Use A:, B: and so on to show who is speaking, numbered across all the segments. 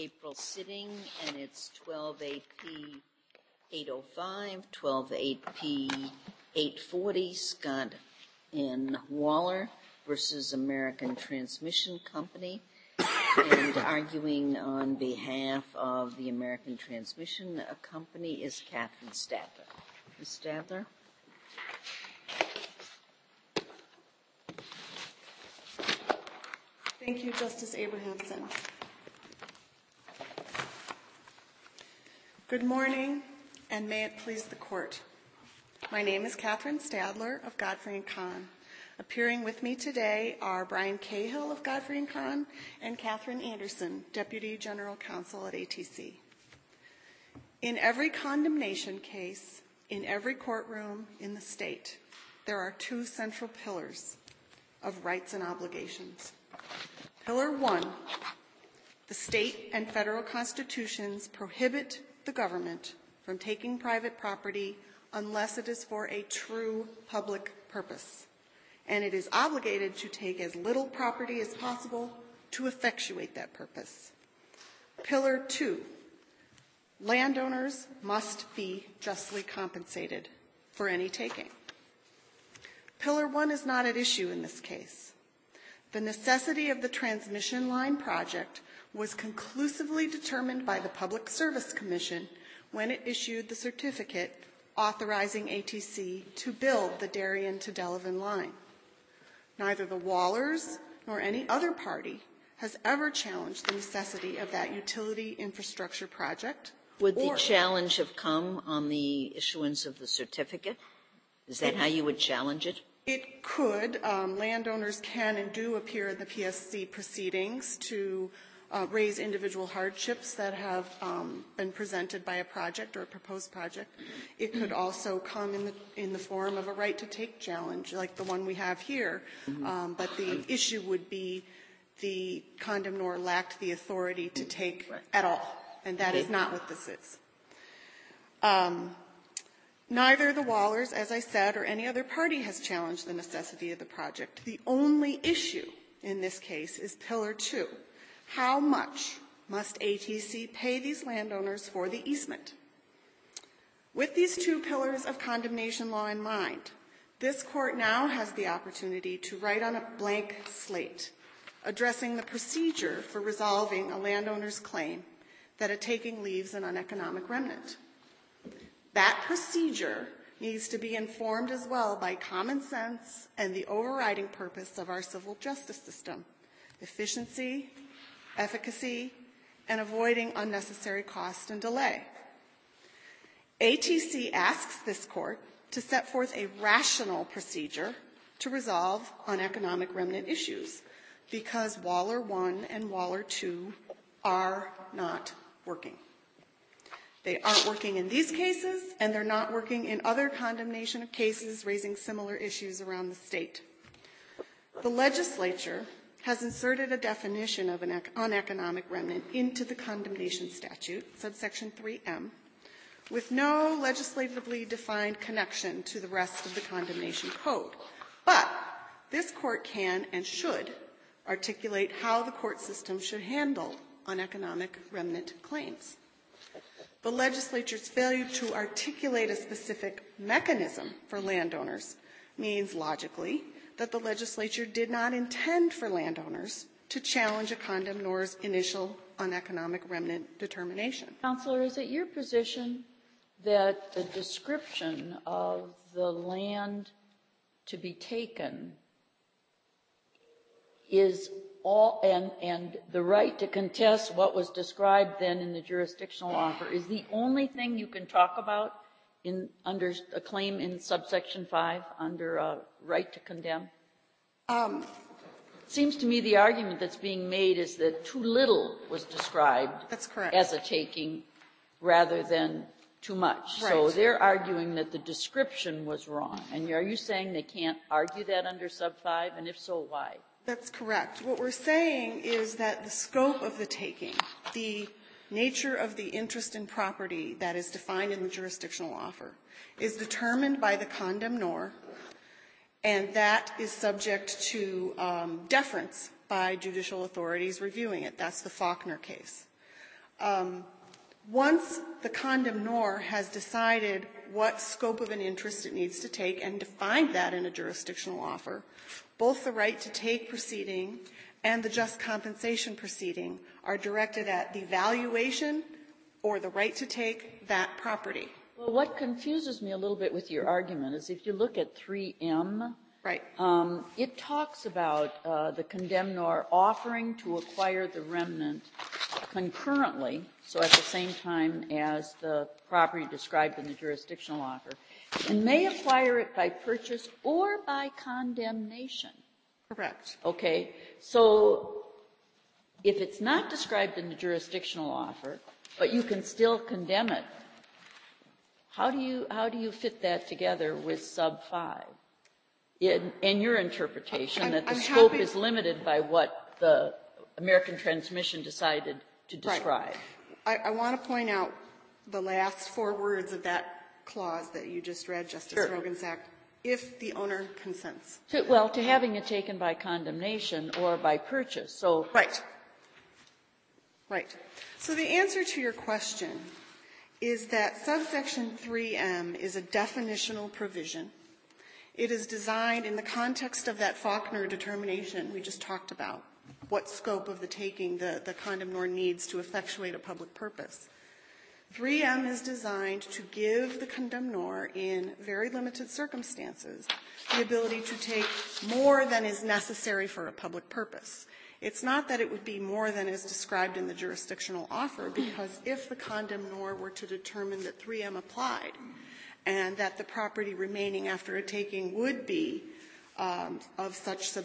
A: April sitting, and it's 12-8P 805, 12-8P 840, Scott and Waller versus American Transmission Company. And arguing on behalf of the American Transmission Company is Catherine Stadler. Ms. Stadler?
B: Thank you, Justice Abrahamson. Good morning, and may it please the Court. My name is Catherine Stadler of Godfrey & Kahn. Appearing with me today are Brian Cahill of Godfrey & Kahn and Catherine Anderson, Deputy General Counsel at ATC. In every condemnation case, in every courtroom in the state, there are two central pillars of rights and obligations. Pillar 1, the state and federal constitutions prohibit the government from taking private property unless it is for a true public purpose, and it is obligated to take as little property as possible to effectuate that purpose. Pillar 2, landowners must be justly compensated for any taking. Pillar 1 is not at issue in this case. The necessity of the transmission line project was conclusively determined by the Public Service Commission when it issued the certificate authorizing ATC to build the Darien to Delavan line. Neither the Wallers nor any other party has ever challenged the necessity of that utility infrastructure project.
A: Would the challenge have come on the issuance of the certificate? Is that how you would challenge it?
B: It could. Landowners can and do appear in the PSC proceedings to raise individual hardships that have been presented by a project or a proposed project. It could also come in the form of a right to take challenge, like the one we have here. But the issue would be the condemnor lacked the authority to take at all, and that is not what this is. Neither the Wallers, as I said, or any other party has challenged the necessity of the project. The only issue in this case is Pillar 2. How much must ATC pay these landowners for the easement? With these two pillars of condemnation law in mind, this Court now has the opportunity to write on a blank slate, addressing the procedure for resolving a landowner's claim that a taking leaves an uneconomic remnant. That procedure needs to be informed as well by common sense and the overriding purpose of our civil justice system: efficiency, efficacy, and avoiding unnecessary cost and delay. ATC asks this Court to set forth a rational procedure to resolve uneconomic remnant issues, because Waller 1 and Waller 2 are not working. They aren't working in these cases, and they're not working in other condemnation cases raising similar issues around the state. The legislature has inserted a definition of an uneconomic remnant into the condemnation statute, subsection 3M, with no legislatively defined connection to the rest of the condemnation code. But this Court can and should articulate how the court system should handle uneconomic remnant claims. The legislature's failure to articulate a specific mechanism for landowners means, logically, that the legislature did not intend for landowners to challenge a condemnor's initial uneconomic remnant determination.
C: Counselor, is it your position that the description of the land to be taken is all, and the right to contest what was described then in the jurisdictional offer is the only thing you can talk about under a claim in subsection 5 under a right to condemn? Seems to me the argument that's being made is that too little was described as a taking rather than too much. Right. So they're arguing that the description was wrong. And are you saying they can't argue that under sub 5? And if so, why?
B: That's correct. What we're saying is that the scope of the taking, the nature of the interest in property that is defined in the jurisdictional offer, is determined by the condemnor, and that is subject to deference by judicial authorities reviewing it. That's the Faulkner case. Once the condemnor has decided what scope of an interest it needs to take and defined that in a jurisdictional offer, both the right to take proceeding and the just compensation proceeding are directed at the valuation or the right to take that property.
C: Well, what confuses me a little bit with your argument is if you look at 3M,
B: right.
C: It talks about the condemnor offering to acquire the remnant concurrently, so at the same time as the property described in the jurisdictional offer, and may acquire it by purchase or by condemnation.
B: Correct.
C: Okay, so if it's not described in the jurisdictional offer, but you can still condemn it, how do you fit that together with sub 5? In your interpretation, that the scope is limited by what the American Transmission decided to describe.
B: Right. I want to point out the last 4 words of that clause that you just read, Justice
C: Sure.
B: Roggensack, if the owner consents.
C: To having it taken by condemnation or by purchase. So
B: Right. Right. So the answer to your question is that subsection 3M is a definitional provision. It is designed in the context of that Faulkner determination we just talked about, what scope of the taking the condemnor needs to effectuate a public purpose. 3M is designed to give the condemnor, in very limited circumstances, the ability to take more than is necessary for a public purpose. It's not that it would be more than is described in the jurisdictional offer, because if the condemnor were to determine that 3M applied and that the property remaining after a taking would be of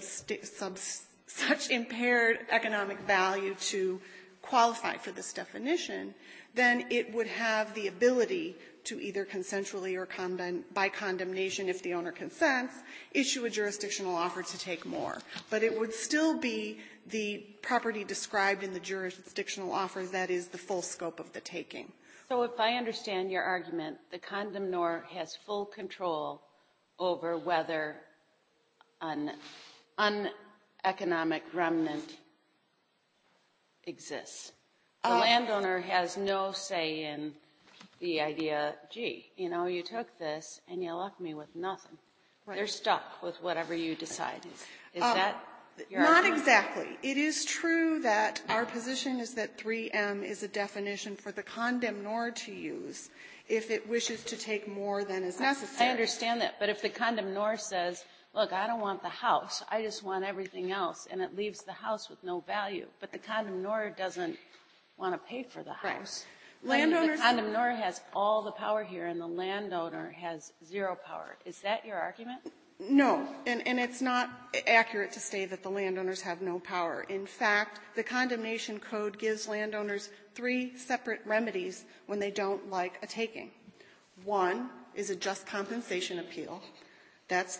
B: such impaired economic value to qualify for this definition, then it would have the ability to either consensually or by condemnation, if the owner consents, issue a jurisdictional offer to take more. But it would still be the property described in the jurisdictional offer that is the full scope of the taking.
D: So if I understand your argument, the condemnor has full control over whether an uneconomic remnant exists. The landowner has no say in the idea, gee, you took this and you left me with nothing. Right. They're stuck with whatever you decide. Is that your
B: Not
D: argument?
B: exactly. It is true that our position is that 3M is a definition for the condemnor to use if it wishes to take more than is necessary.
D: I understand that, but if the condemnor says, look, I don't want the house, I just want everything else, and it leaves the house with no value, but the condemnor doesn't want to pay for the house.
B: Right. Landowners,
D: the condemnor has all the power here, and the landowner has zero power. Is that your argument?
B: No, and it's not accurate to say that the landowners have no power. In fact, the condemnation code gives landowners 3 separate remedies when they don't like a taking. One is a just compensation appeal. That's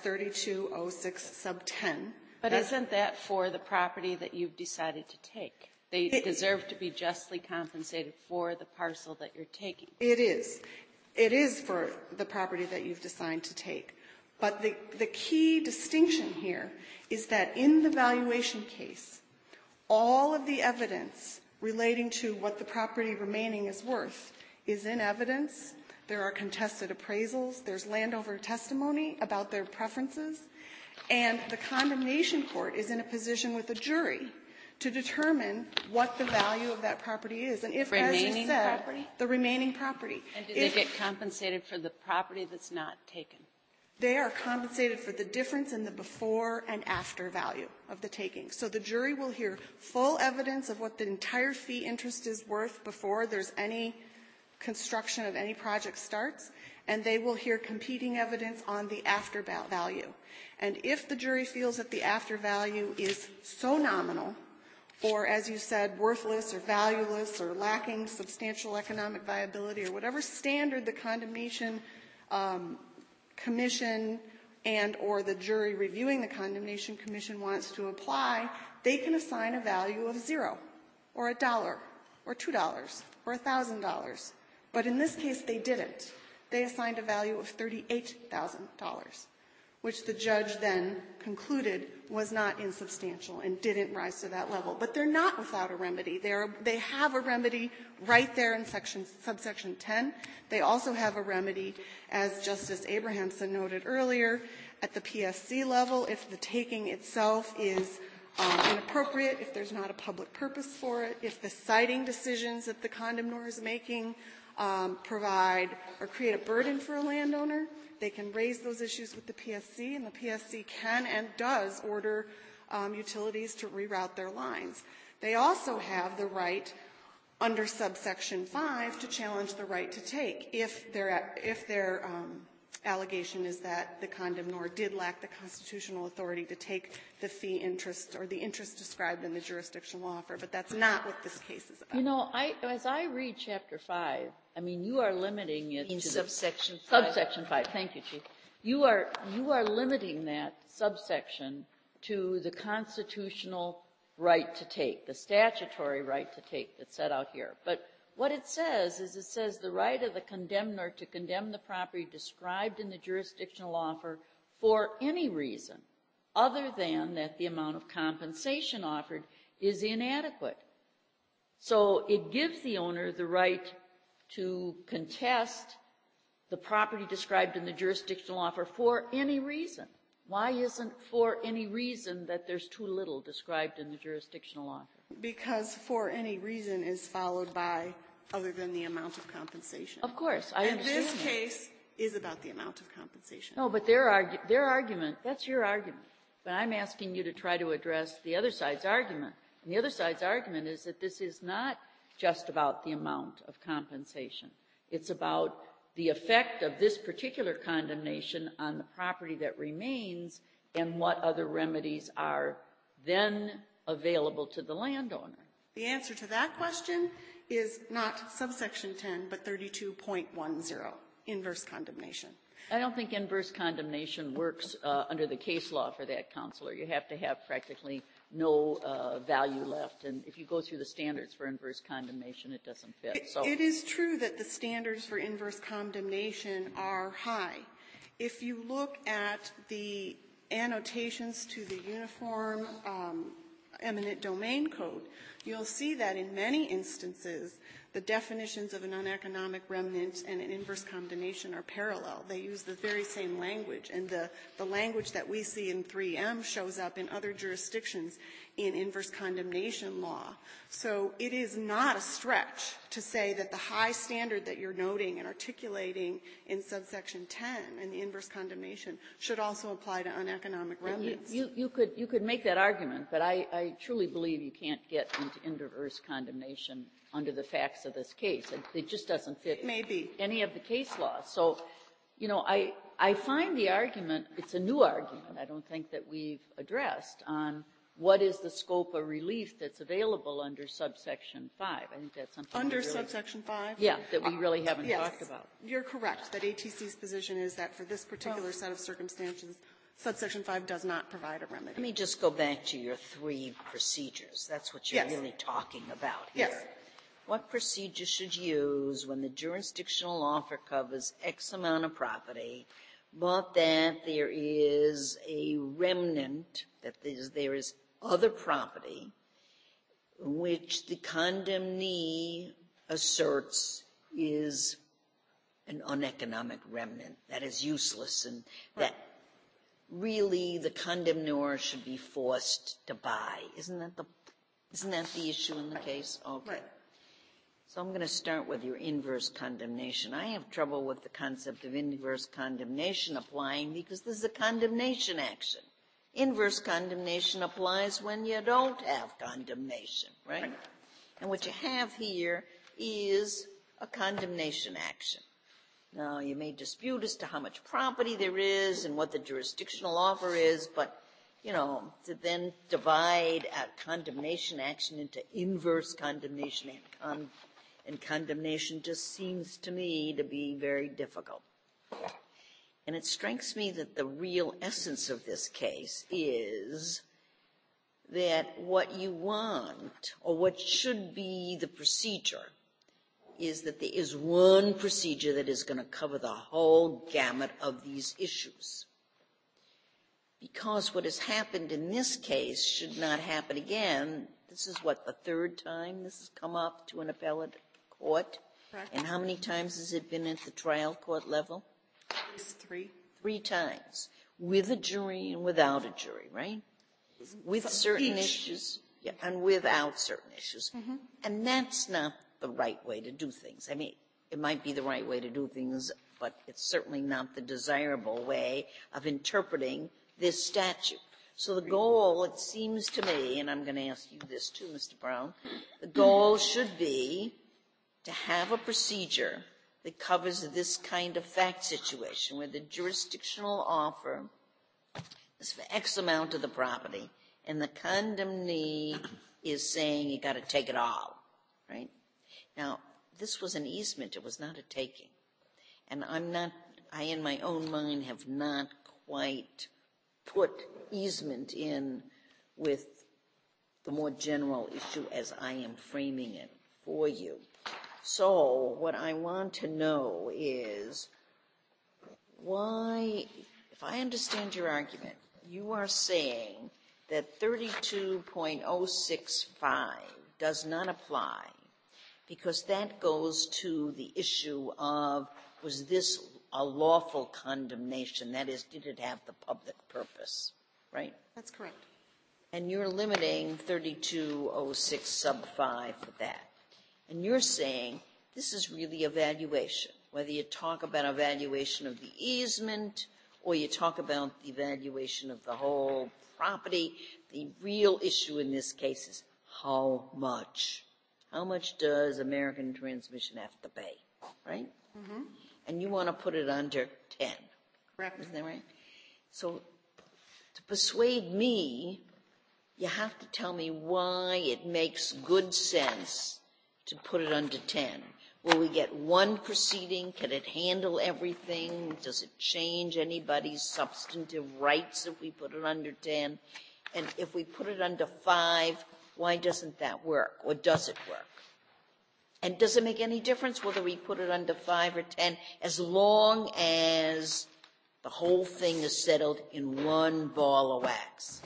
B: 3206 sub 10.
D: But isn't that for the property that you've decided to take? They deserve to be justly compensated for the parcel that you're taking.
B: It is. It is for the property that you've decided to take. But the key distinction here is that in the valuation case, all of the evidence relating to what the property remaining is worth is in evidence. There are contested appraisals. There's landowner testimony about their preferences. And the condemnation court is in a position with a jury to determine what the value of that property is. And if, as you said, the remaining property.
D: And do they get compensated for the property that's not taken?
B: They are compensated for the difference in the before and after value of the taking. So the jury will hear full evidence of what the entire fee interest is worth before there's any construction of any project starts, and they will hear competing evidence on the after value. And if the jury feels that the after value is so nominal, or as you said, worthless or valueless or lacking substantial economic viability or whatever standard the condemnation commission and or the jury reviewing the condemnation commission wants to apply, they can assign a value of $0 or $1 or $2 or $1,000. But in this case, they didn't. They assigned a value of $38,000, which the judge then concluded was not insubstantial and didn't rise to that level. But they're not without a remedy. They have a remedy right there in subsection 10. They also have a remedy, as Justice Abrahamson noted earlier, at the PSC level if the taking itself is inappropriate, if there's not a public purpose for it, if the citing decisions that the condemnor is making provide or create a burden for a landowner. They can raise those issues with the PSC, and the PSC can and does order utilities to reroute their lines. They also have the right under subsection 5 to challenge the right to take if their allegation is that the condemnor did lack the constitutional authority to take the fee interest or the interest described in the jurisdictional offer. But that's not what this case is about.
C: You know, as I read Chapter 5, I mean, you are limiting it to
A: subsection 5.
C: Subsection 5. Thank you, Chief. You are limiting that subsection to the constitutional right to take, the statutory right to take that's set out here. But what it says is it says the right of the condemnor to condemn the property described in the jurisdictional offer for any reason other than that the amount of compensation offered is inadequate. So it gives the owner the right to contest the property described in the jurisdictional offer for any reason. Why isn't for any reason that there's too little described in the jurisdictional offer?
B: Because for any reason is followed by other than the amount of compensation.
C: Of course, I understand.
B: And this case is about the amount of compensation.
C: No, but their argument, that's your argument. But I'm asking you to try to address the other side's argument. And the other side's argument is that this is not just about the amount of compensation. It's about the effect of this particular condemnation on the property that remains and what other remedies are then available to the landowner.
B: The answer to that question is not subsection 10, but 32.10, inverse condemnation.
C: I don't think inverse condemnation works under the case law for that, Counselor. You have to have practically no value left. And if you go through the standards for inverse condemnation, it doesn't fit.
B: It is true that the standards for inverse condemnation are high. If you look at the annotations to the Uniform Eminent Domain Code, you'll see that in many instances, the definitions of an uneconomic remnant and an inverse condemnation are parallel. They use the very same language, and the language that we see in 3M shows up in other jurisdictions in inverse condemnation law. So it is not a stretch to say that the high standard that you're noting and articulating in subsection 10 and the inverse condemnation should also apply to uneconomic remnants.
C: You could make that argument, but I truly believe you can't get into inverse condemnation under the facts of this case. It just doesn't fit any of the case law. So, you know, I find the argument, it's a new argument, I don't think that we've addressed, on what is the scope of relief that's available under subsection 5. I think that's something
B: under subsection 5?
C: Yeah, that we really haven't talked about.
B: You're correct that ATC's position is that for this particular set of circumstances, subsection 5 does not provide a remedy.
A: Let me just go back to your 3 procedures. That's what you're really talking about here.
B: Yes.
A: What procedure should use when the jurisdictional offer covers X amount of property, but that there is a remnant, that there is other property which the condemnee asserts is an uneconomic remnant, that is useless, and that really the condemnor should be forced to buy. Isn't that the issue in the case? Okay.
B: Right.
A: So I'm going to start with your inverse condemnation. I have trouble with the concept of inverse condemnation applying because this is a condemnation action. Inverse condemnation applies when you don't have condemnation, right? And what you have here is a condemnation action. Now, you may dispute as to how much property there is and what the jurisdictional offer is, but, you know, to then divide a condemnation action into inverse condemnation and condemnation just seems to me to be very difficult. And it strikes me that the real essence of this case is that what you want, or what should be the procedure, is that there is one procedure that is going to cover the whole gamut of these issues. because what has happened in this case should not happen again. This is what, the third time this has come up to an appellate court?
B: Correct.
A: And how many times has it been at the trial court level?
B: It's 3.
A: 3 times, with a jury and without a jury, right? With certain issues, yeah, and without certain issues. Mm-hmm. And that's not the right way to do things. I mean, it might be the right way to do things, but it's certainly not the desirable way of interpreting this statute. So the goal, it seems to me, and I'm going to ask you this too, Mr. Brown, the goal should be to have a procedure that covers this kind of fact situation where the jurisdictional offer is for X amount of the property and the condemnee is saying you got to take it all, right? Now, this was an easement. It was not a taking. And I in my own mind have not quite put easement in with the more general issue as I am framing it for you. So what I want to know is why, if I understand your argument, you are saying that 32.065 does not apply because that goes to the issue of, was this a lawful condemnation? That is, did it have the public purpose, right?
B: That's correct.
A: And you're limiting 32.06 sub 5 for that. And you're saying this is really a valuation, whether you talk about a valuation of the easement or you talk about the valuation of the whole property. The real issue in this case is how much. How much does American Transmission have to pay, right? Mm-hmm. And you want to put it under 10.
B: Correct.
A: Isn't that right? So to persuade me, you have to tell me why it makes good sense to put it under 10. Will we get one proceeding? Can it handle everything? Does it change anybody's substantive rights if we put it under 10? And if we put it under 5, why doesn't that work? Or does it work? And does it make any difference whether we put it under 5 or 10 as long as the whole thing is settled in one ball of wax?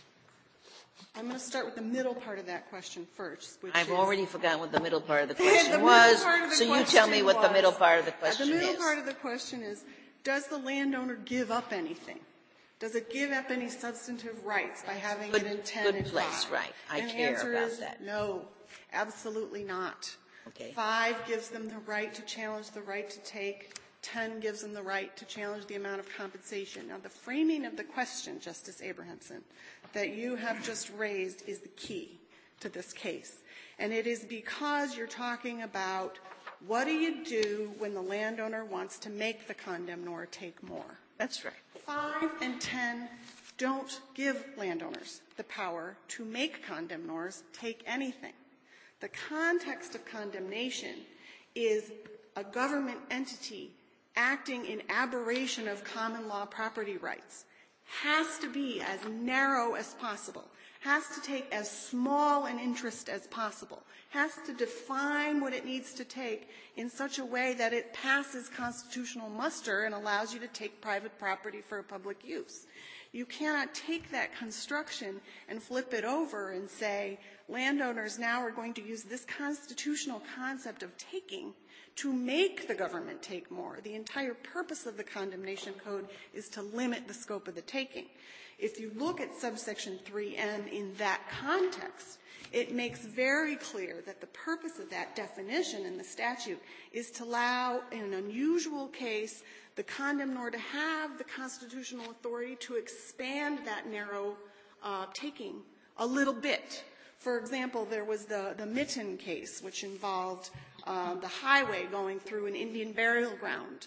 B: I'm going to start with the middle part of that question first.
A: I've already forgotten what the middle part of the question was, so you tell me what the middle part of the question is.
B: The middle part of the question is, does the landowner give up anything? Does it give up any substantive rights by having it in 10 and 5?
A: Good place, right. I care about that.
B: And the answer is no, absolutely not.
A: Okay.
B: 5 gives them the right to challenge the right to take. 10 gives them the right to challenge the amount of compensation. Now, the framing of the question, Justice Abrahamson, that you have just raised is the key to this case. And it is because you're talking about what do you do when the landowner wants to make the condemnor take more.
A: That's right.
B: 5 and 10 don't give landowners the power to make condemnors take anything. The context of condemnation is a government entity acting in aberration of common law property rights, has to be as narrow as possible, has to take as small an interest as possible, has to define what it needs to take in such a way that it passes constitutional muster and allows you to take private property for public use. You cannot take that construction and flip it over and say, landowners now are going to use this constitutional concept of taking to make the government take more. The entire purpose of the Condemnation Code is to limit the scope of the taking. If you look at subsection 3N in that context, it makes very clear that the purpose of that definition in the statute is to allow, in an unusual case, the condemnor to have the constitutional authority to expand that narrow taking a little bit. For example, there was the Mitten case, which involved the highway going through an Indian burial ground.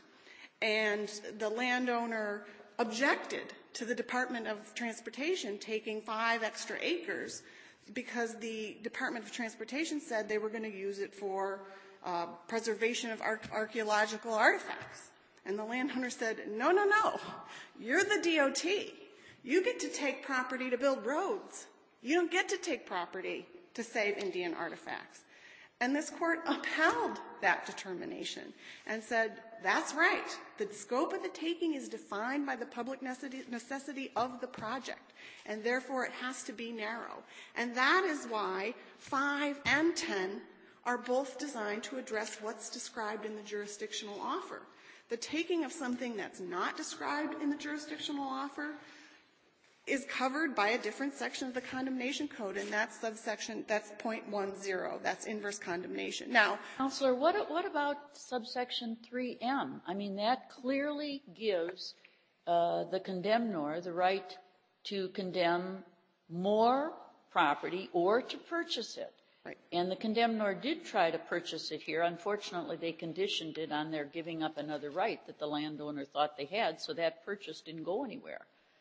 B: And the landowner objected to the Department of Transportation taking 5 extra acres because the Department of Transportation said they were going to use it for preservation of archaeological artifacts. And the landowner said, no, no, no, you're the DOT. You get to take property to build roads. You don't get to take property to save Indian artifacts. And this court upheld that determination and said, that's right. The scope of the taking is defined by the public necessity of the project, and therefore it has to be narrow. And that is why 5 and 10 are both designed to address what's described in the jurisdictional offer. The taking of something that's not described in the jurisdictional offer is covered by a different section of the condemnation code, and that's subsection, that's .10. That's inverse condemnation. Now,
C: Counselor, what about subsection 3M? I mean, that clearly gives the condemnor the right to condemn more property or to purchase it.
B: Right.
C: And the condemnor did try to purchase it here. Unfortunately, they conditioned it on their giving up another right that the landowner thought they had, so that purchase didn't go anywhere.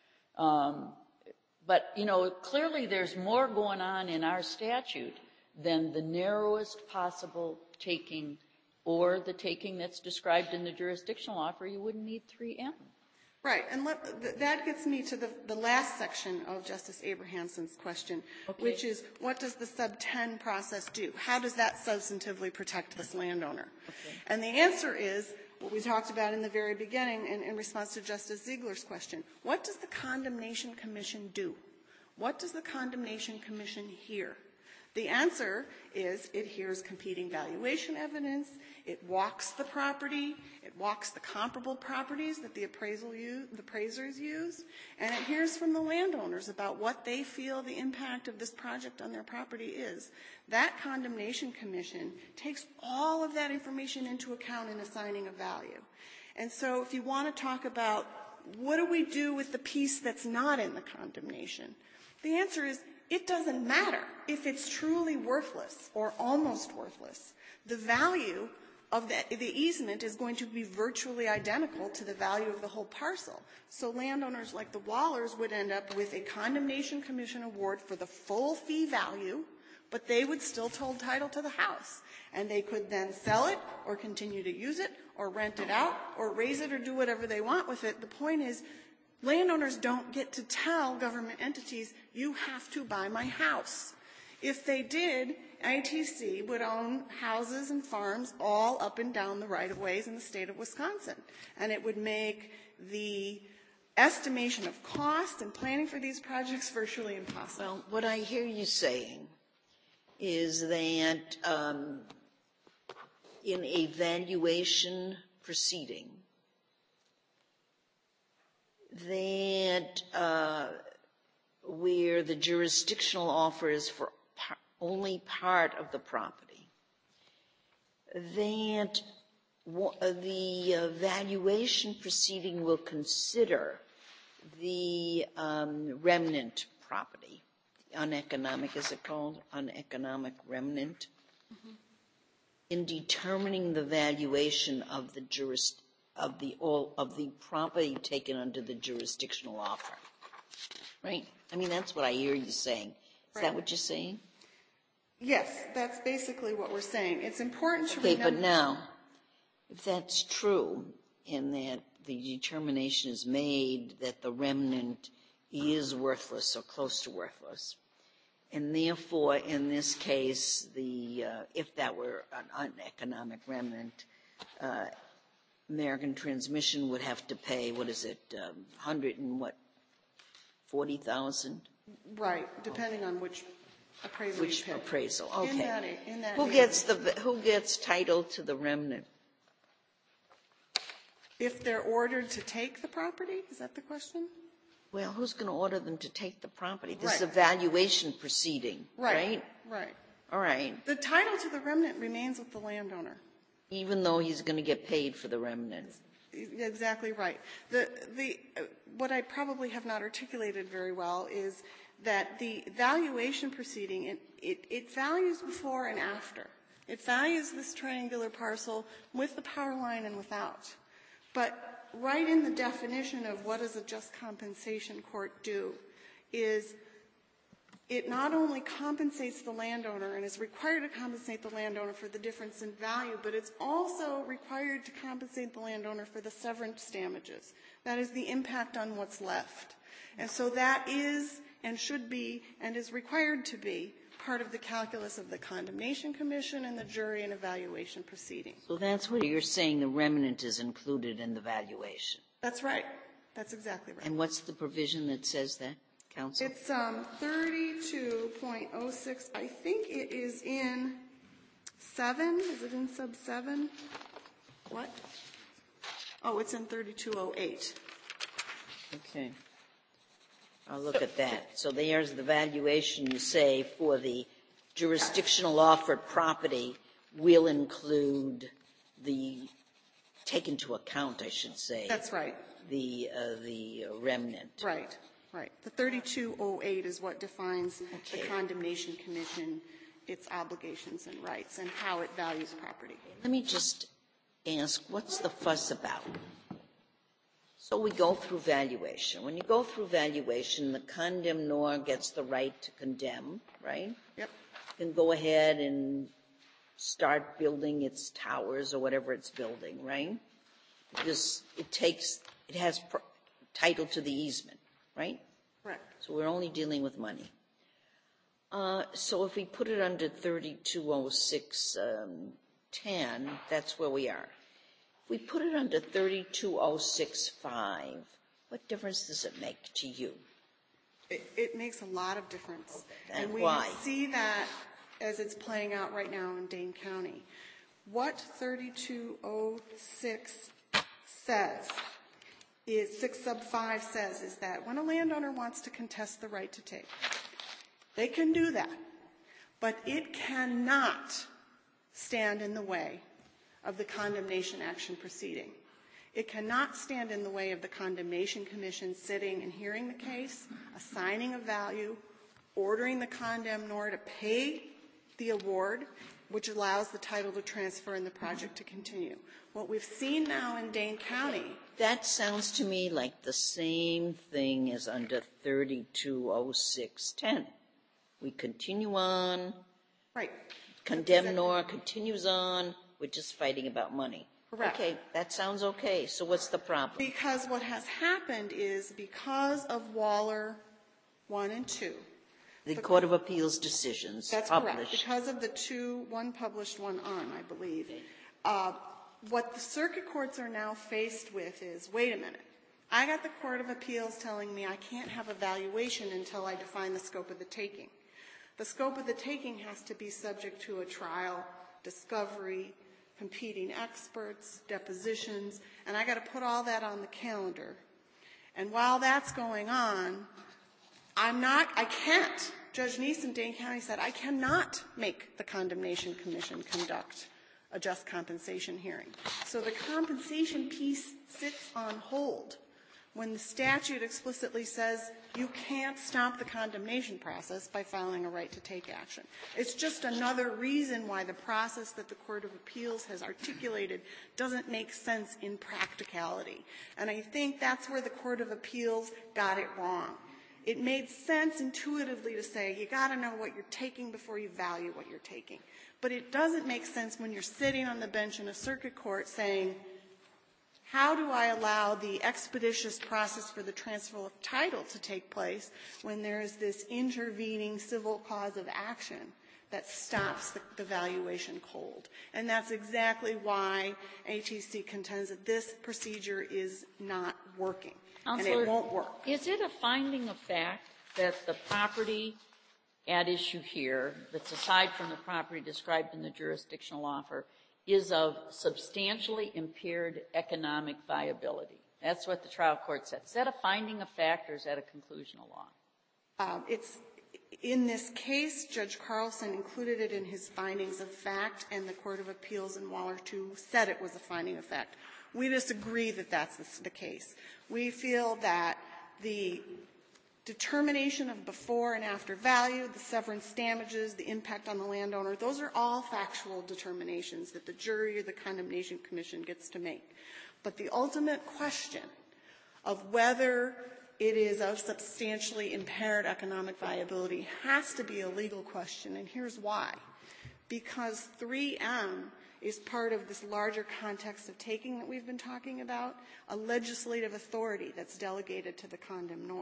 C: But, you know, clearly there's more going on in our statute than the narrowest possible taking or the taking that's described in the jurisdictional offer. You wouldn't need 3M.
B: Right, and that gets me to the last section of Justice Abrahamson's question,
C: okay,
B: which is, what does the sub-10 process do? How does that substantively protect this landowner?
C: Okay.
B: And the answer is what we talked about in the very beginning in response to Justice Ziegler's question. What does the Condemnation Commission do? What does the Condemnation Commission hear? The answer is it hears competing valuation evidence, it walks the property, it walks the comparable properties that the appraisers use, and it hears from the landowners about what they feel the impact of this project on their property is. That Condemnation Commission takes all of that information into account in assigning a value. And so if you want to talk about what do we do with the piece that's not in the condemnation, the answer is it doesn't matter if it's truly worthless or almost worthless. The value of the easement is going to be virtually identical to the value of the whole parcel. So landowners like the Wallers would end up with a Condemnation Commission award for the full fee value, but they would still hold title to the house. And they could then sell it or continue to use it or rent it out or raise it or do whatever they want with it. The point is, landowners don't get to tell government entities, you have to buy my house. If they did, ITC would own houses and farms all up and down the right-of-ways in the state of Wisconsin. And it would make the estimation of cost and planning for these projects virtually impossible.
A: Well, what I hear you saying is that in a valuation proceeding, that where the jurisdictional offer is for only part of the property, that the valuation proceeding will consider the remnant property, uneconomic, is it called? Uneconomic remnant, in determining the valuation of the property taken under the jurisdictional offer, right? I mean, that's what I hear you saying. Is that what you're saying?
B: Yes, that's basically what we're saying. It's important to remember.
A: Okay, but now, if that's true, and that the determination is made that the remnant is worthless or close to worthless, and therefore, in this case, if that were an uneconomic remnant, American Transmission would have to pay, what is it, 140,000?
B: Right, depending on which appraisal.
A: Which appraisal? Okay.
B: In that
A: who gets title to the remnant?
B: If they're ordered to take the property, is that the question?
A: Well, who's going to order them to take the property? This
B: Right.
A: is a valuation proceeding, right?
B: Right.
A: All right.
B: The title to the remnant remains with the landowner.
A: Even though he's going to get paid for the remnant.
B: Exactly right. What I probably have not articulated very well is that the valuation proceeding, it values before and after. It values this triangular parcel with the power line and without. But right in the definition of what does a just compensation court do is it not only compensates the landowner and is required to compensate the landowner for the difference in value, but it's also required to compensate the landowner for the severance damages. That is the impact on what's left. And so that is and should be and is required to be part of the calculus of the condemnation commission and the jury and evaluation proceeding.
A: So that's where you're saying the remnant is included in the valuation.
B: That's right. That's exactly right.
A: And what's the provision that says that, counsel?
B: It's 32.06. I think it is in 7. Is it in sub 7? What? Oh, it's in 3208.
A: Okay. I'll look at that. So there's the valuation, you say, for the jurisdictional offered property will include take into account, I should say.
B: That's right.
A: The remnant.
B: Right, right. The 3208 is what defines the condemnation commission, its obligations and rights, and how it values property.
A: Let me just ask, what's the fuss about? So we go through valuation. When you go through valuation, the condemnor gets the right to condemn, right?
B: Yep.
A: Can go ahead and start building its towers or whatever it's building, right? Because it has title to the easement, right?
B: Correct.
A: So we're only dealing with money. So if we put it under 3206.10, that's where we are. If we put it under 3206.5, what difference does it make to you?
B: It makes a lot of difference.
A: And
B: we
A: why?
B: See that as it's playing out right now in Dane County. What 3206 says is 6 sub 5 says is that when a landowner wants to contest the right to take, they can do that, but it cannot stand in the way of the condemnation action proceeding. It cannot stand in the way of the condemnation commission sitting and hearing the case, assigning a value, ordering the condemnor to pay the award, which allows the title to transfer and the project to continue. What we've seen now in Dane County.
A: That sounds to me like the same thing as under 3206.10. We continue on.
B: Right.
A: Condemnor continues on. We're just fighting about money.
B: Correct.
A: Okay, that sounds okay. So what's the problem?
B: Because what has happened is because of Waller 1 and 2.
A: The Court of Appeals decisions
B: That's
A: published.
B: Correct. Because of the two, one published, one on, I believe. What the circuit courts are now faced with is, wait a minute. I got the Court of Appeals telling me I can't have a valuation until I define the scope of the taking. The scope of the taking has to be subject to a trial, discovery, competing experts, depositions, and I got to put all that on the calendar. And while that's going on, I can't. Judge Neeson, Dane County said, I cannot make the condemnation commission conduct a just compensation hearing. So the compensation piece sits on hold when the statute explicitly says you can't stop the condemnation process by filing a right to take action. It's just another reason why the process that the Court of Appeals has articulated doesn't make sense in practicality. And I think that's where the Court of Appeals got it wrong. It made sense intuitively to say you got to know what you're taking before you value what you're taking. But it doesn't make sense when you're sitting on the bench in a circuit court saying, how do I allow the expeditious process for the transfer of title to take place when there is this intervening civil cause of action that stops the valuation cold? And that's exactly why ATC contends that this procedure is not working.
C: Counselor,
B: and it won't work.
C: Is it a finding of fact that the property at issue here, that's aside from the property described in the jurisdictional offer, is of substantially impaired economic viability? That's what the trial court said. Is that a finding of fact or is that a conclusion of law?
B: It's in this case, Judge Carlson included it in his findings of fact, and the Court of Appeals in Waller 2 said it was a finding of fact. We disagree that that's the case. We feel that the determination of before and after value, the severance damages, the impact on the landowner, those are all factual determinations that the jury or the condemnation commission gets to make. But the ultimate question of whether it is of substantially impaired economic viability has to be a legal question, and here's why. Because 3M is part of this larger context of taking that we've been talking about, a legislative authority that's delegated to the condemnor.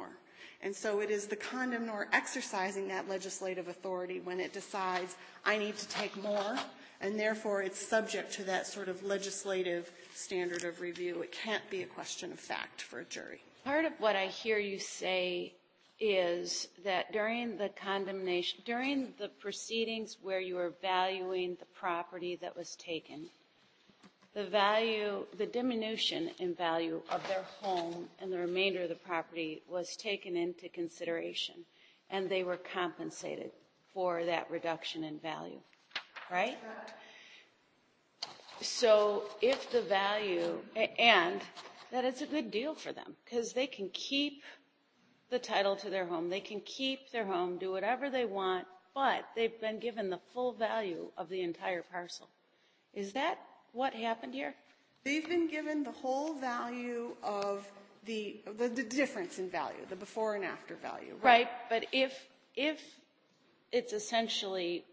B: And so it is the condemnor exercising that legislative authority when it decides, I need to take more, and therefore it's subject to that sort of legislative standard of review. It can't be a question of fact for a jury.
D: Part of what I hear you say is that during the condemnation, during the proceedings where you were valuing the property that was taken, the value, the diminution in value of their home and the remainder of the property was taken into consideration, and they were compensated for that reduction in value, right? So if the value, and that it's a good deal for them, because they can keep the title to their home, they can keep their home, do whatever they want, but they've been given the full value of the entire parcel. Is that what happened here?
B: They've been given the whole value of the difference in value, the before and after value.
D: Right, but if it's essentially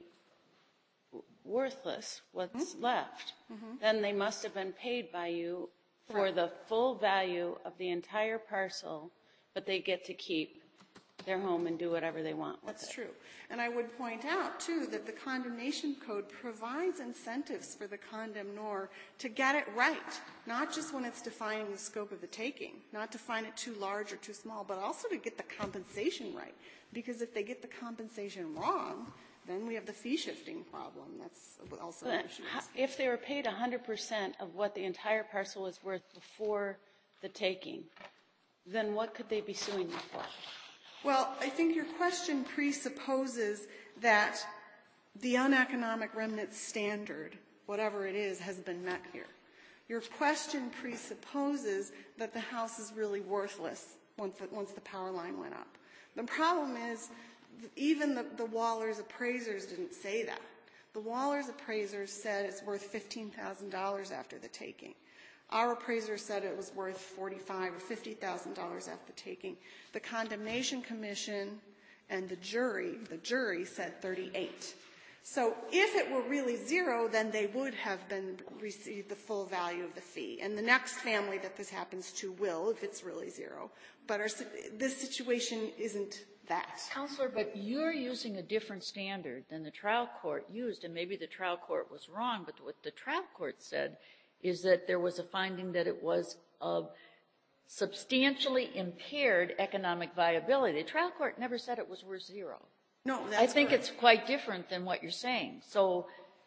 D: worthless, what's left, then they must have been paid by you for the full value of the entire parcel, but they get to keep their home and do whatever they want with it.
B: That's true. And I would point out, too, that the condemnation code provides incentives for the condemnor to get it right, not just when it's defining the scope of the taking, not to find it too large or too small, but also to get the compensation right. Because if they get the compensation wrong, then we have the fee-shifting problem. That's also an issue.
D: If they were paid 100% of what the entire parcel was worth before the taking, then what could they be suing you for?
B: Well, I think your question presupposes that the uneconomic remnant standard, whatever it is, has been met here. Your question presupposes that the house is really worthless once the power line went up. The problem is even the Waller's appraisers didn't say that. The Waller's appraisers said it's worth $15,000 after the taking. Our appraiser said it was worth $45,000 or $50,000 after taking. The condemnation commission and the jury said 38. So if it were really zero, then they would have received the full value of the fee. And the next family that this happens to will, if it's really zero. But this situation isn't that.
C: Counselor, but you're using a different standard than the trial court used, and maybe the trial court was wrong, but what the trial court said is that there was a finding that it was of substantially impaired economic viability. The trial court never said it was worth zero.
B: No, that's
C: I think
B: correct.
C: it's quite different than what you're saying. So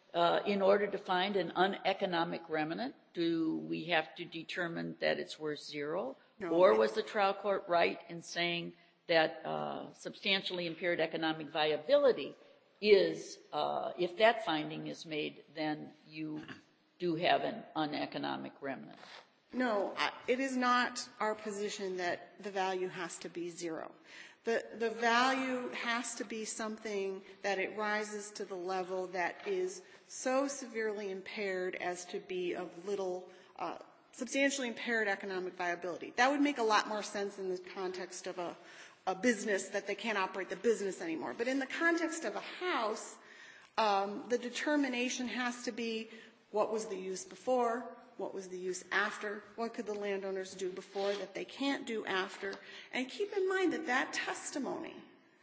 C: in order to find an uneconomic remnant, do we have to determine that it's worth zero?
B: No.
C: Or was the trial court right in saying that substantially impaired economic viability is, if that finding is made, then you do have an uneconomic remnant?
B: No, it is not our position that the value has to be zero. The value has to be something that it rises to the level that is so severely impaired as to be of little, substantially impaired economic viability. That would make a lot more sense in the context of a business, that they can't operate the business anymore. But in the context of a house, the determination has to be what was the use before, what was the use after, what could the landowners do before that they can't do after. And keep in mind that that testimony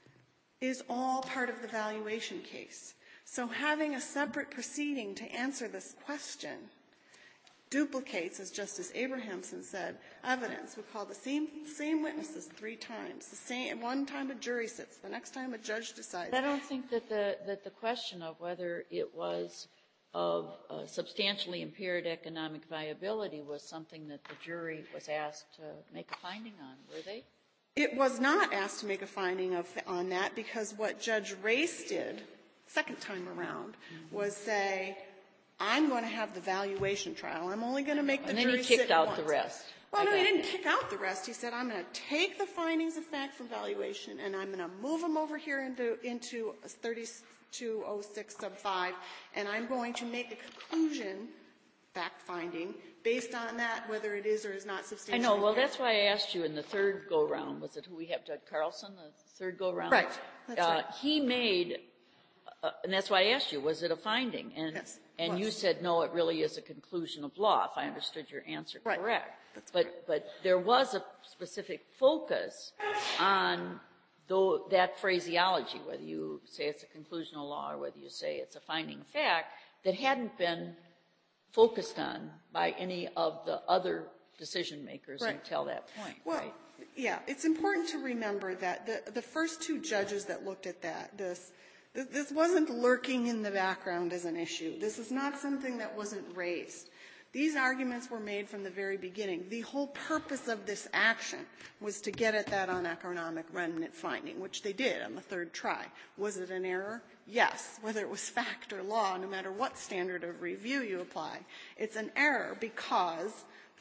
B: is all part of the valuation case. So having a separate proceeding to answer this question duplicates, as Justice Abrahamson said, evidence. We call the same witnesses 3 times. The same, one time a jury sits, the next time a judge decides.
C: I don't think that the question of whether it was of substantially impaired economic viability was something that the jury was asked to make a finding on, were they?
B: It was not asked to make a finding on that, because what Judge Race did, second time around, was say, I'm going to have the valuation trial. I'm only going to make the jury sit once.
C: And then he kicked out the rest.
B: Well, no, he didn't kick out the rest. He said, I'm going to take the findings of fact from valuation, and I'm going to move them over here into 3206 sub 5, and I'm going to make a conclusion, fact finding, based on that, whether it is or is not substantially.
C: I know. Well, that's why I asked you in the third go-round. Was it who we have, Judge Carlson, the third go-round?
B: Right. That's right.
C: He made and that's why I asked you, was it a finding? And,
B: Yes,
C: and
B: was.
C: you said, no, it really is a conclusion of law, if I understood your answer
B: Right.
C: correct.
B: That's
C: But there was a specific focus on that phraseology, whether you say it's a conclusion of law or whether you say it's a finding of fact, that hadn't been focused on by any of the other decision makers
B: Right.
C: until that point,
B: Well,
C: right?
B: yeah, it's important to remember that the first two judges that looked at this wasn't lurking in the background as an issue. This is not something that wasn't raised. These arguments were made from the very beginning. The whole purpose of this action was to get at that uneconomic remnant finding, which they did on the third try. Was it an error? Yes. Whether it was fact or law, no matter what standard of review you apply, it's an error because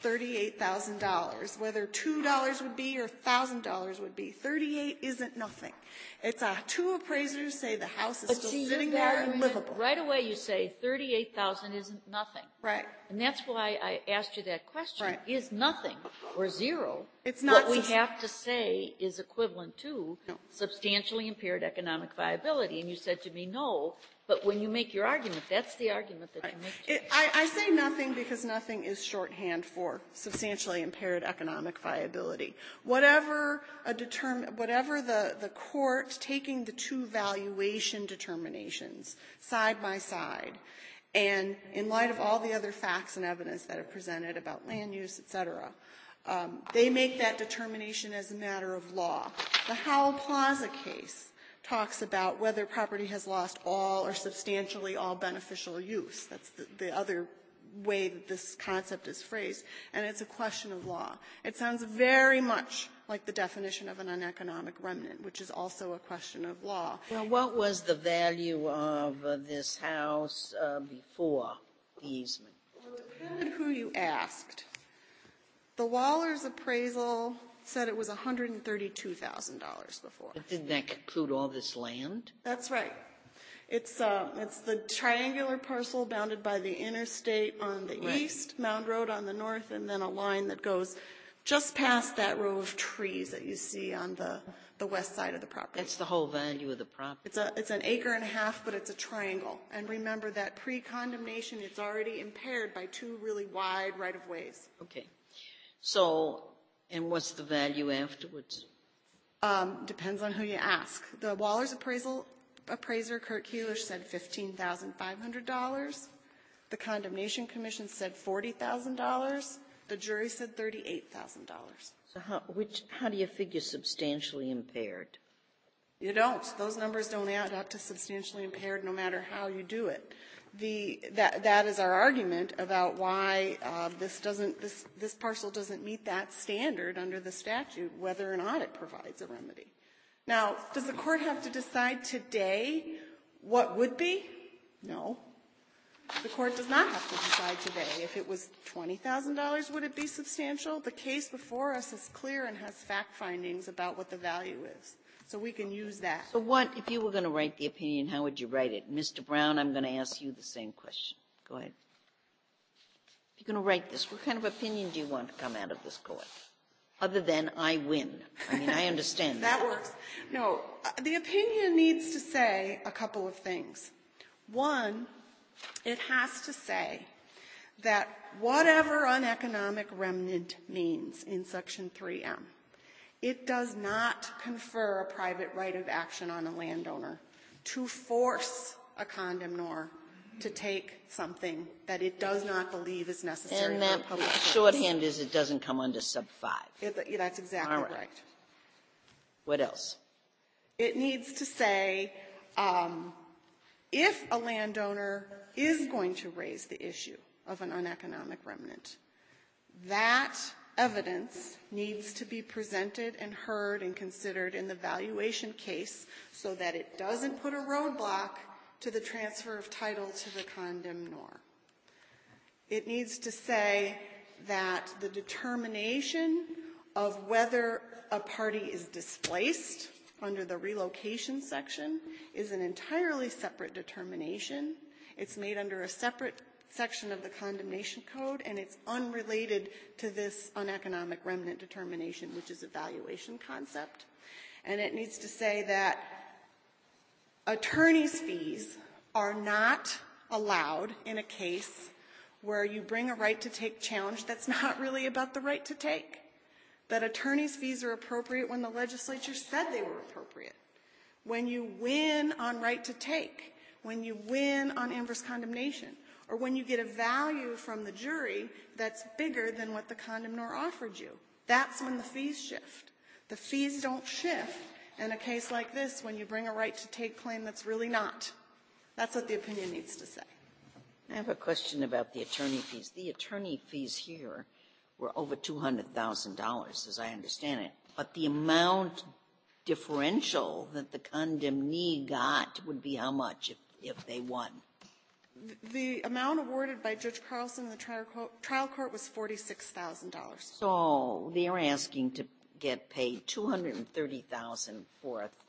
B: $38,000, whether $2 would be or $1,000 would be, 38 isn't nothing. It's two appraisers say the house is still sitting there and livable.
C: Right away you say 38,000 isn't nothing.
B: Right.
C: And that's why I asked you that question.
B: Right.
C: Is nothing or zero
B: It's not
C: what we have to say is equivalent to substantially impaired economic viability? And you said to me, no. But when you make your argument, that's the argument that you make.
B: I say nothing because nothing is shorthand for substantially impaired economic viability. Whatever the court taking the two valuation determinations side by side, and in light of all the other facts and evidence that are presented about land use, et cetera, they make that determination as a matter of law. The Howell Plaza case talks about whether property has lost all or substantially all beneficial use. That's the other way that this concept is phrased, and it's a question of law. It sounds very much like the definition of an uneconomic remnant, which is also a question of law.
A: Well, what was the value of this house before the easement?
B: Well, it depended who you asked. The Waller's appraisal said it was $132,000 before.
A: But didn't that include all this land?
B: That's right. It's the triangular parcel bounded by the interstate on the east, Mound Road on the north, and then a line that goes just past that row of trees that you see on the west side of the property.
A: That's the whole value of the property.
B: It's an acre and a half, but it's a triangle. And remember that pre-condemnation, it's already impaired by two really wide right-of-ways.
A: Okay. So, and what's the value afterwards?
B: Depends on who you ask. The Waller's appraiser, Kurt Keeler, said $15,500. The Condemnation Commission said $40,000. The jury said $38,000.
A: So how do you figure substantially impaired?
B: You don't. Those numbers don't add up to substantially impaired no matter how you do it. That is our argument about why this parcel doesn't meet that standard under the statute, whether or not it provides a remedy. Now, does the court have to decide today what would be? No. The court does not have to decide today. If it was $20,000, would it be substantial? The case before us is clear and has fact findings about what the value is. So we can use that.
A: So what, if you were going to write the opinion, how would you write it? Mr. Brown, I'm going to ask you the same question. Go ahead. If you're going to write this, what kind of opinion do you want to come out of this court? Other than I win. I mean, I understand that.
B: That works. No, the opinion needs to say a couple of things. One, it has to say that whatever uneconomic remnant means in Section 3M, it does not confer a private right of action on a landowner to force a condemnor to take something that it does not believe is necessary
A: and
B: for
A: that
B: public purpose.
A: shorthand is it doesn't come under sub 5.
B: That's exactly
A: All right. What else?
B: It needs to say if a landowner is going to raise the issue of an uneconomic remnant, that evidence needs to be presented and heard and considered in the valuation case so that it doesn't put a roadblock to the transfer of title to the condemnor. It needs to say that the determination of whether a party is displaced under the relocation section is an entirely separate determination. It's made under a separate section of the condemnation code, and it's unrelated to this uneconomic remnant determination, which is a valuation concept. And it needs to say that attorney's fees are not allowed in a case where you bring a right to take challenge that's not really about the right to take. That attorney's fees are appropriate when the legislature said they were appropriate. When you win on right to take, when you win on inverse condemnation, or when you get a value from the jury that's bigger than what the condemnor offered you. That's when the fees shift. The fees don't shift in a case like this when you bring a right to take claim that's really not. That's what the opinion needs to say.
A: I have a question about the attorney fees. The attorney fees here were over $200,000, as I understand it. But the amount differential that the condemnee got would be how much if they won?
B: The amount awarded by Judge Carlson in the trial court was $46,000.
A: So they're asking to get paid $230,000 for a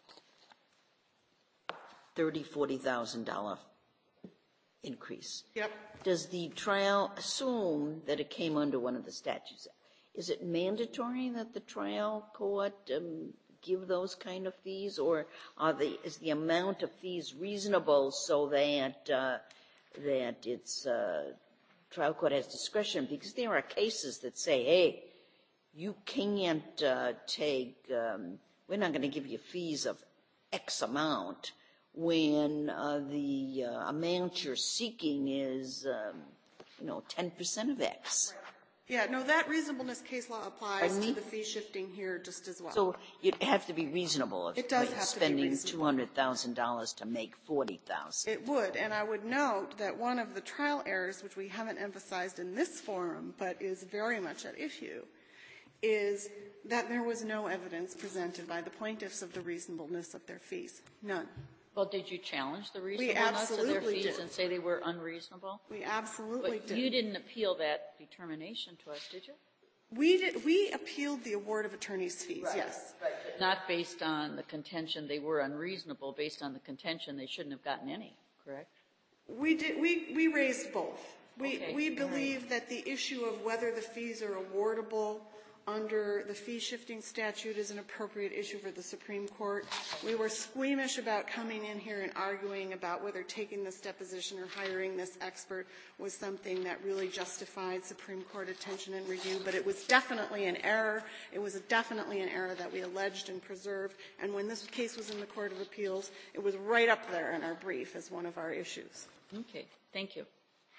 A: $40,000 increase.
B: Yep.
A: Does the trial assume that it came under one of the statutes? Is it mandatory that the trial court give those kind of fees, or is the amount of fees reasonable so that its trial court has discretion? Because there are cases that say, hey, you can't we're not going to give you fees of X amount when the amount you're seeking is, 10% of X.
B: Yeah, no, that reasonableness case law applies to the fee shifting here just as well.
A: So you'd have to be reasonable if spending $200,000 to make $40,000.
B: It would, and I would note that one of the trial errors, which we haven't emphasized in this forum, but is very much at issue, is that there was no evidence presented by the plaintiffs of the reasonableness of their fees. None.
C: Well, did you challenge the reasonableness of their fees and say they were unreasonable?
B: We absolutely did.
C: But you didn't appeal that determination to us, did you?
B: We did. We appealed the award of attorney's fees,
C: right.
B: Yes.
C: Right. But not based on the contention they were unreasonable, based on the contention they shouldn't have gotten any, correct?
B: We did. We raised both.
C: Okay.
B: We believe that the issue of whether the fees are awardable under the fee-shifting statute is an appropriate issue for the Supreme Court. We were squeamish about coming in here and arguing about whether taking this deposition or hiring this expert was something that really justified Supreme Court attention and review, but it was definitely an error. It was definitely an error that we alleged and preserved, and when this case was in the Court of Appeals, it was right up there in our brief as one of our issues.
C: Okay. Thank you.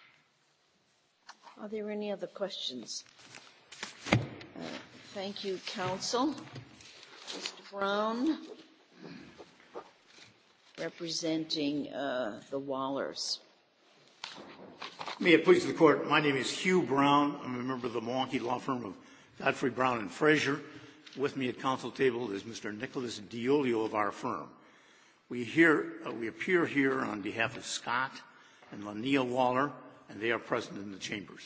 A: Are there any other questions? Thank you, counsel. Mr. Brown, representing the Wallers.
E: May it please the Court, my name is Hugh Brown. I'm a member of the Milwaukee law firm of Godfrey, Brown, and Frazier. With me at counsel table is Mr. Nicholas Diolio of our firm. We appear here on behalf of Scott and Lania Waller, and they are present in the chambers.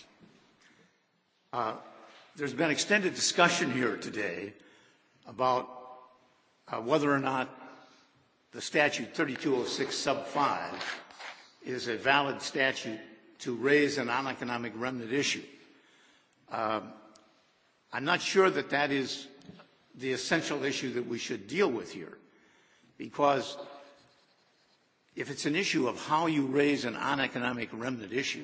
E: There's been extended discussion here today about whether or not the statute 3206 sub 5 is a valid statute to raise an uneconomic remnant issue. I'm not sure that that is the essential issue that we should deal with here, because if it's an issue of how you raise an uneconomic remnant issue,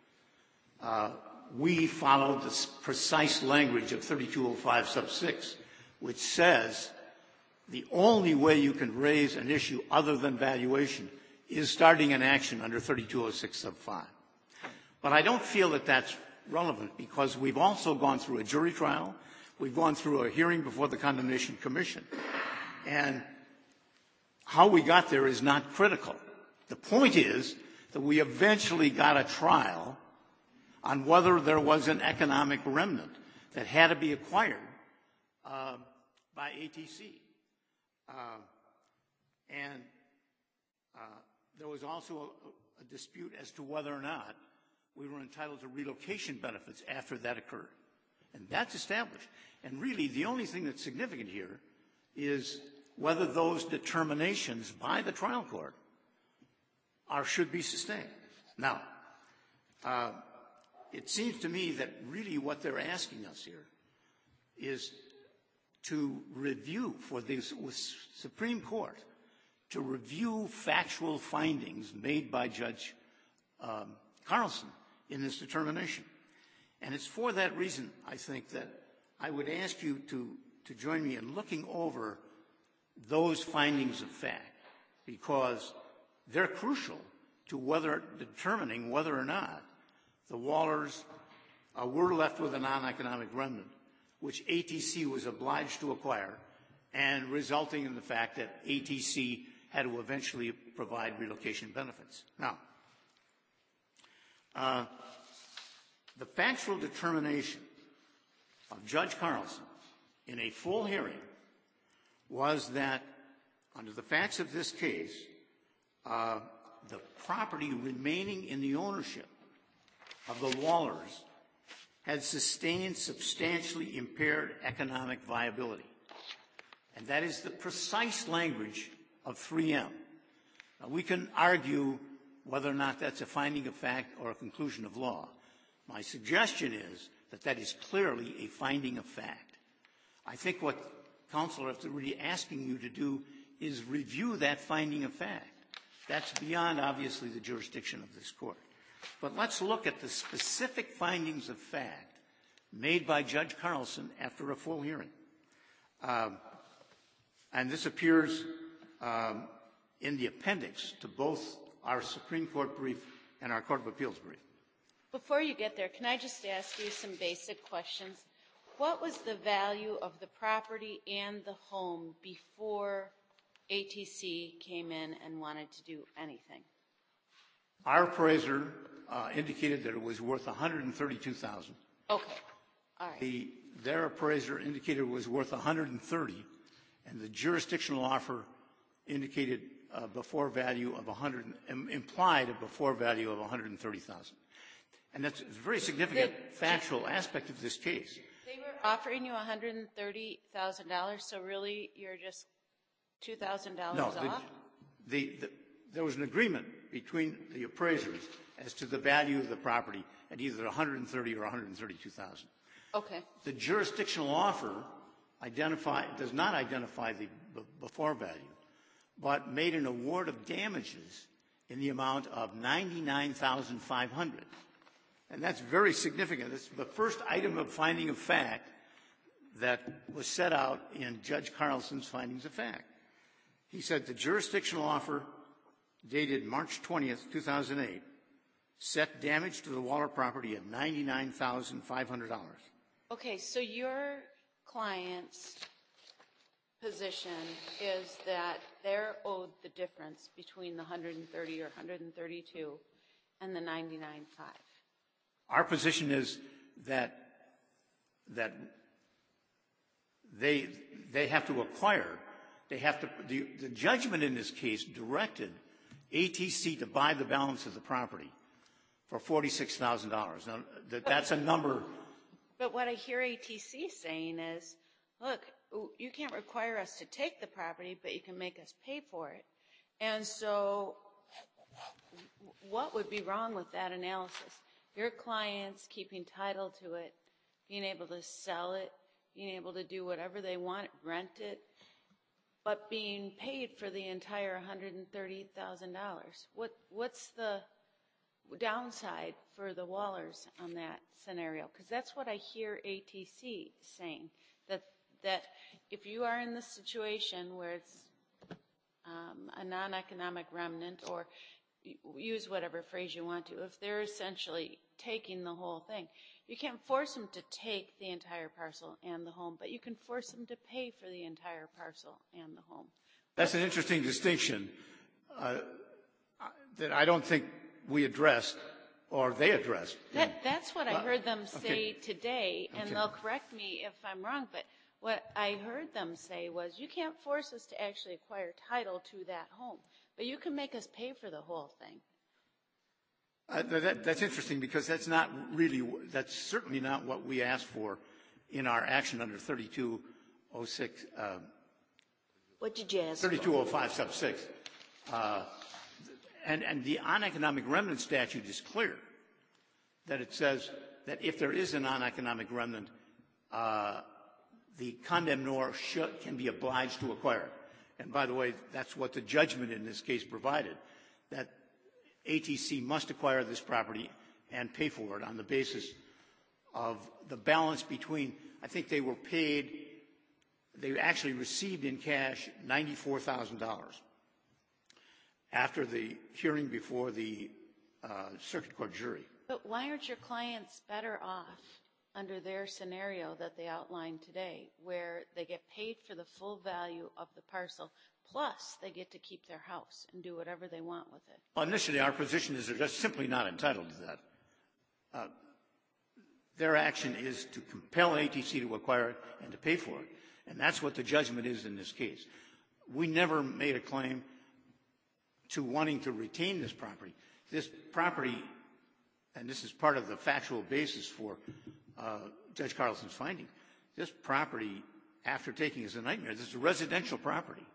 E: we followed the precise language of 3205 sub 6, which says the only way you can raise an issue other than valuation is starting an action under 3206 sub 5. But I don't feel that that's relevant, because we've also gone through a jury trial, we've gone through a hearing before the Condemnation Commission, and how we got there is not critical. The point is that we eventually got a trial on whether there was an economic remnant that had to be acquired by ATC. And there was also a dispute as to whether or not we were entitled to relocation benefits after that occurred. And that's established. And really, the only thing that's significant here is whether those determinations by the trial court should be sustained. Now, it seems to me that really what they're asking us here is to review for the Supreme Court to review factual findings made by Judge Carlson in this determination. And it's for that reason, I think, that I would ask you to join me in looking over those findings of fact, because they're crucial to determining whether or not the Wallers were left with a non-economic remnant, which ATC was obliged to acquire, and resulting in the fact that ATC had to eventually provide relocation benefits. Now, the factual determination of Judge Carlson in a full hearing was that, under the facts of this case, the property remaining in the ownership of the Wallers had sustained substantially impaired economic viability. And that is the precise language of 3M. Now, we can argue whether or not that's a finding of fact or a conclusion of law. My suggestion is that that is clearly a finding of fact. I think what counsel is really asking you to do is review that finding of fact. That's beyond, obviously, the jurisdiction of this court. But let's look at the specific findings of fact made by Judge Carlson after a full hearing. And this appears in the appendix to both our Supreme Court brief and our Court of Appeals brief.
D: Before you get there, can I just ask you some basic questions? What was the value of the property and the home before ATC came in and wanted to do anything?
E: Our appraiser indicated that it was worth $132,000.
D: Okay. All right.
E: Their appraiser indicated it was worth $130,000, and the jurisdictional offer indicated before value of implied a before value of $130,000. And that's a very significant factual aspect of this case.
D: They were offering you $130,000, so really you're just $2,000 off?
E: There was an agreement between the appraisers as to the value of the property at either $130,000 or $132,000.
D: Okay.
E: The jurisdictional offer does not identify the before value, but made an award of damages in the amount of $99,500. And that's very significant. It's the first item of finding of fact that was set out in Judge Carlson's findings of fact. He said the jurisdictional offer dated March 20th, 2008, set damage to the Waller property at $99,500.
D: Okay, so your client's position is that they're owed the difference between the 130 or 132 and the 99.5.
E: Our position is that they have to acquire. The judgment in this case directed ATC to buy the balance of the property for $46,000. Now, that's a number.
D: But what I hear ATC saying is, look, you can't require us to take the property, but you can make us pay for it. And so what would be wrong with that analysis? Your client's keeping title to it, being able to sell it, being able to do whatever they want, rent it, but being paid for the entire $130,000. What's the downside for the Wallers on that scenario? Because that's what I hear ATC saying, that if you are in the situation where it's a non-economic remnant, or use whatever phrase you want to, if they're essentially taking the whole thing, you can't force them to take the entire parcel and the home, but you can force them to pay for the entire parcel and the home.
E: That's an interesting distinction that I don't think we addressed or they addressed.
D: That's what I heard them say today, and they'll correct me if I'm wrong, but what I heard them say was, you can't force us to actually acquire title to that home, but you can make us pay for the whole thing.
E: That's interesting, because that's certainly not what we asked for in our action under 3206.
A: What did you ask for?
E: 3205 sub 6. And the uneconomic remnant statute is clear that it says that if there is a non-economic remnant, the condemnor can be obliged to acquire it. And by the way, that's what the judgment in this case provided, that ATC must acquire this property and pay for it on the basis of the balance between, I think they were paid, they actually received in cash $94,000 after the hearing before the circuit court jury.
D: But why aren't your clients better off under their scenario that they outlined today, where they get paid for the full value of the parcel, plus they get to keep their house and do whatever they want with it?
E: Well, initially, our position is they're just simply not entitled to that. Their action is to compel ATC to acquire it and to pay for it. And that's what the judgment is in this case. We never made a claim to wanting to retain this property. This property, and this is part of the factual basis for Judge Carlson's finding, this property, after taking, is a nightmare. This is a residential property.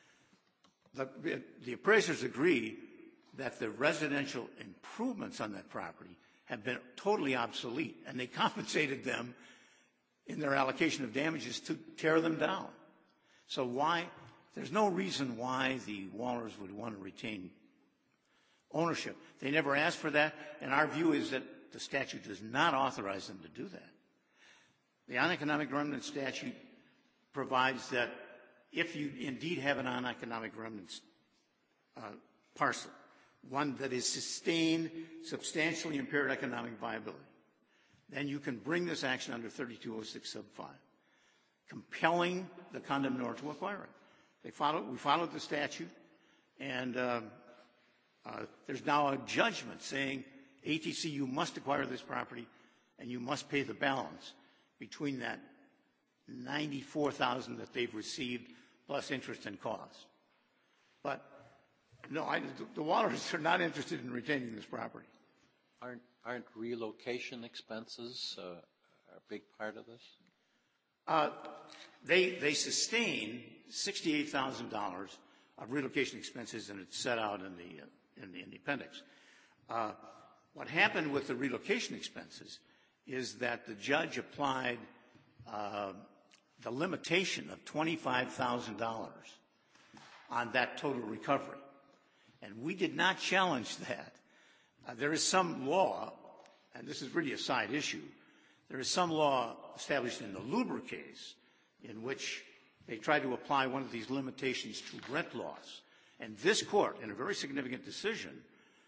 E: The appraisers agree that the residential improvements on that property have been totally obsolete, and they compensated them in their allocation of damages to tear them down. So there's no reason why the Wallers would want to retain ownership. They never asked for that, and our view is that the statute does not authorize them to do that. The uneconomic remnant statute provides that if you indeed have an uneconomic remnant parcel, one that is sustained, substantially impaired economic viability, then you can bring this action under 3206 sub 5, compelling the condemnor to acquire it. We followed the statute, and there's now a judgment saying, ATC, you must acquire this property, and you must pay the balance between that $94,000 that they've received plus interest and costs. But no, the Wallers are not interested in retaining this property.
F: Aren't relocation expenses a big part of this?
E: They sustain $68,000 of relocation expenses, and it's set out in the appendix. What happened with the relocation expenses is that the judge applied the limitation of $25,000 on that total recovery. And we did not challenge that. There is some law, and this is really a side issue, there is some law established in the Luber case in which they tried to apply one of these limitations to rent loss. And this court, in a very significant decision,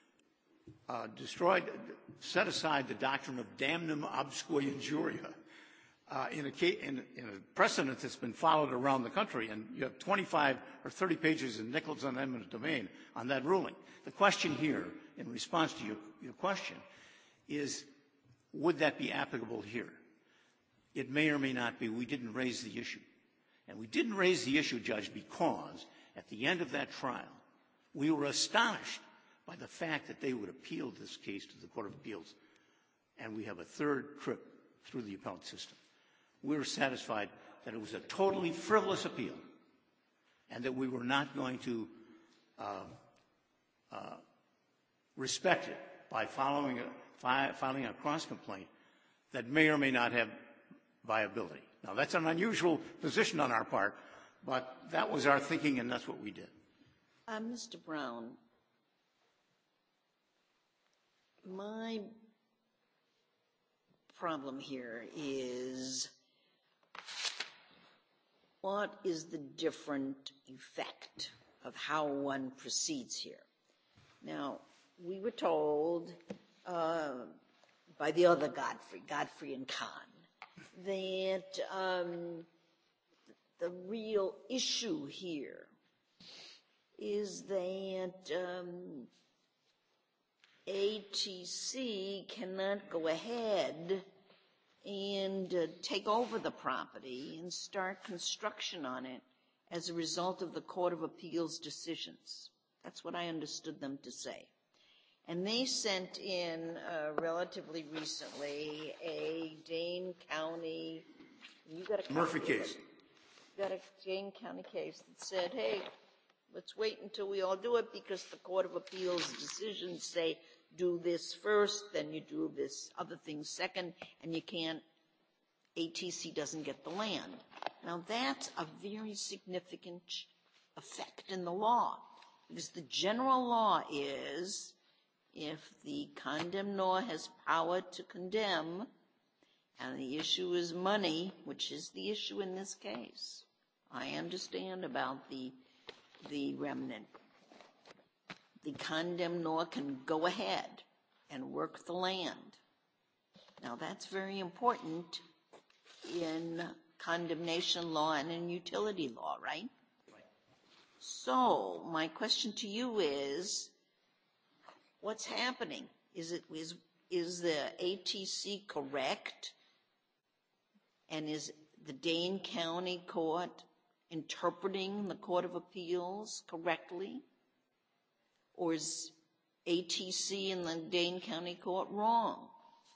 E: set aside the doctrine of damnum obsque injuria in a precedent that's been followed around the country, and you have 25 or 30 pages in Nichols on eminent domain on that ruling. The question here, in response to your question, is would that be applicable here? It may or may not be. We didn't raise the issue. And we didn't raise the issue, Judge, because at the end of that trial, we were astonished by the fact that they would appeal this case to the Court of Appeals, and we have a third trip through the appellate system. We were satisfied that it was a totally frivolous appeal and that we were not going to respect it by filing a cross-complaint that may or may not have viability. Now, that's an unusual position on our part, but that was our thinking, and that's what we did.
A: Mr. Brown, my problem here is what is the different effect of how one proceeds here? Now, we were told by the other Godfrey and Kahn, that the real issue here is that ATC cannot go ahead and take over the property and start construction on it as a result of the Court of Appeals decisions. That's what I understood them to say. And they sent in relatively recently a Dane County,
E: Murphy case.
A: You got a Dane County case that said, hey, let's wait until we all do it because the Court of Appeals decisions say do this first, then you do this other thing second, and you can't, ATC doesn't get the land. Now, that's a very significant effect in the law. Because the general law is, if the condemnor has power to condemn, and the issue is money, which is the issue in this case. I understand about the remnant. The condemnor can go ahead and work the land. Now, that's very important in condemnation law and in utility law, right? Right. So, my question to you is, what's happening? Is the ATC correct? And is the Dane County Court interpreting the Court of Appeals correctly? Or is ATC and the Dane County Court wrong?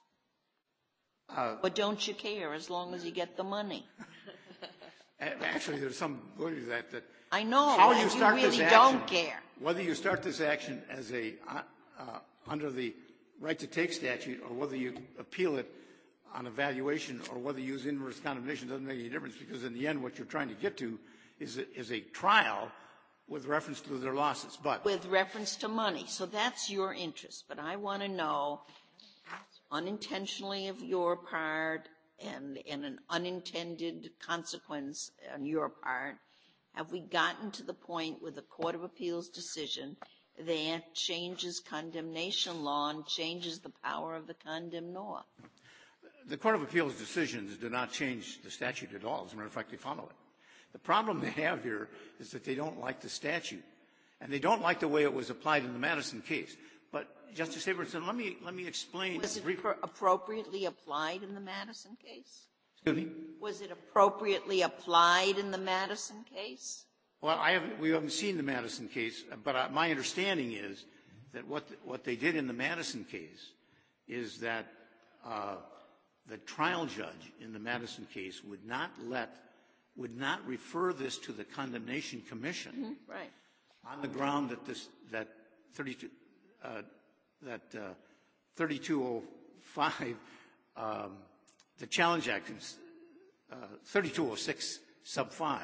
A: Or don't you care as long as you get the money?
E: Actually, there's some validity to that.
A: I know,
E: how
A: and
E: you start
A: really
E: this action,
A: don't care.
E: Whether you start this action as under the right to take statute, or whether you appeal it on a valuation, or whether you use inverse condemnation, doesn't make any difference, because in the end what you're trying to get to is a trial with reference to their losses. But
A: with reference to money. So that's your interest. But I want to know, unintentionally of your part and an unintended consequence on your part, have we gotten to the point with the Court of Appeals decision that changes condemnation law and changes the power of the condemnor?
E: The Court of Appeals decisions do not change the statute at all. As a matter of fact, they follow it. The problem they have here is that they don't like the statute, and they don't like the way it was applied in the Madison case. But, Justice Abrahamson, let me explain.
A: Was it appropriately applied in the Madison case?
E: Excuse me?
A: Was it appropriately applied in the Madison case?
E: Well, we haven't seen the Madison case, but my understanding is that what they did in the Madison case is that the trial judge in the Madison case would not refer this to the Condemnation Commission,
A: mm-hmm. Right.
E: On the ground that 3205, the Challenge Act, 3206 sub 5,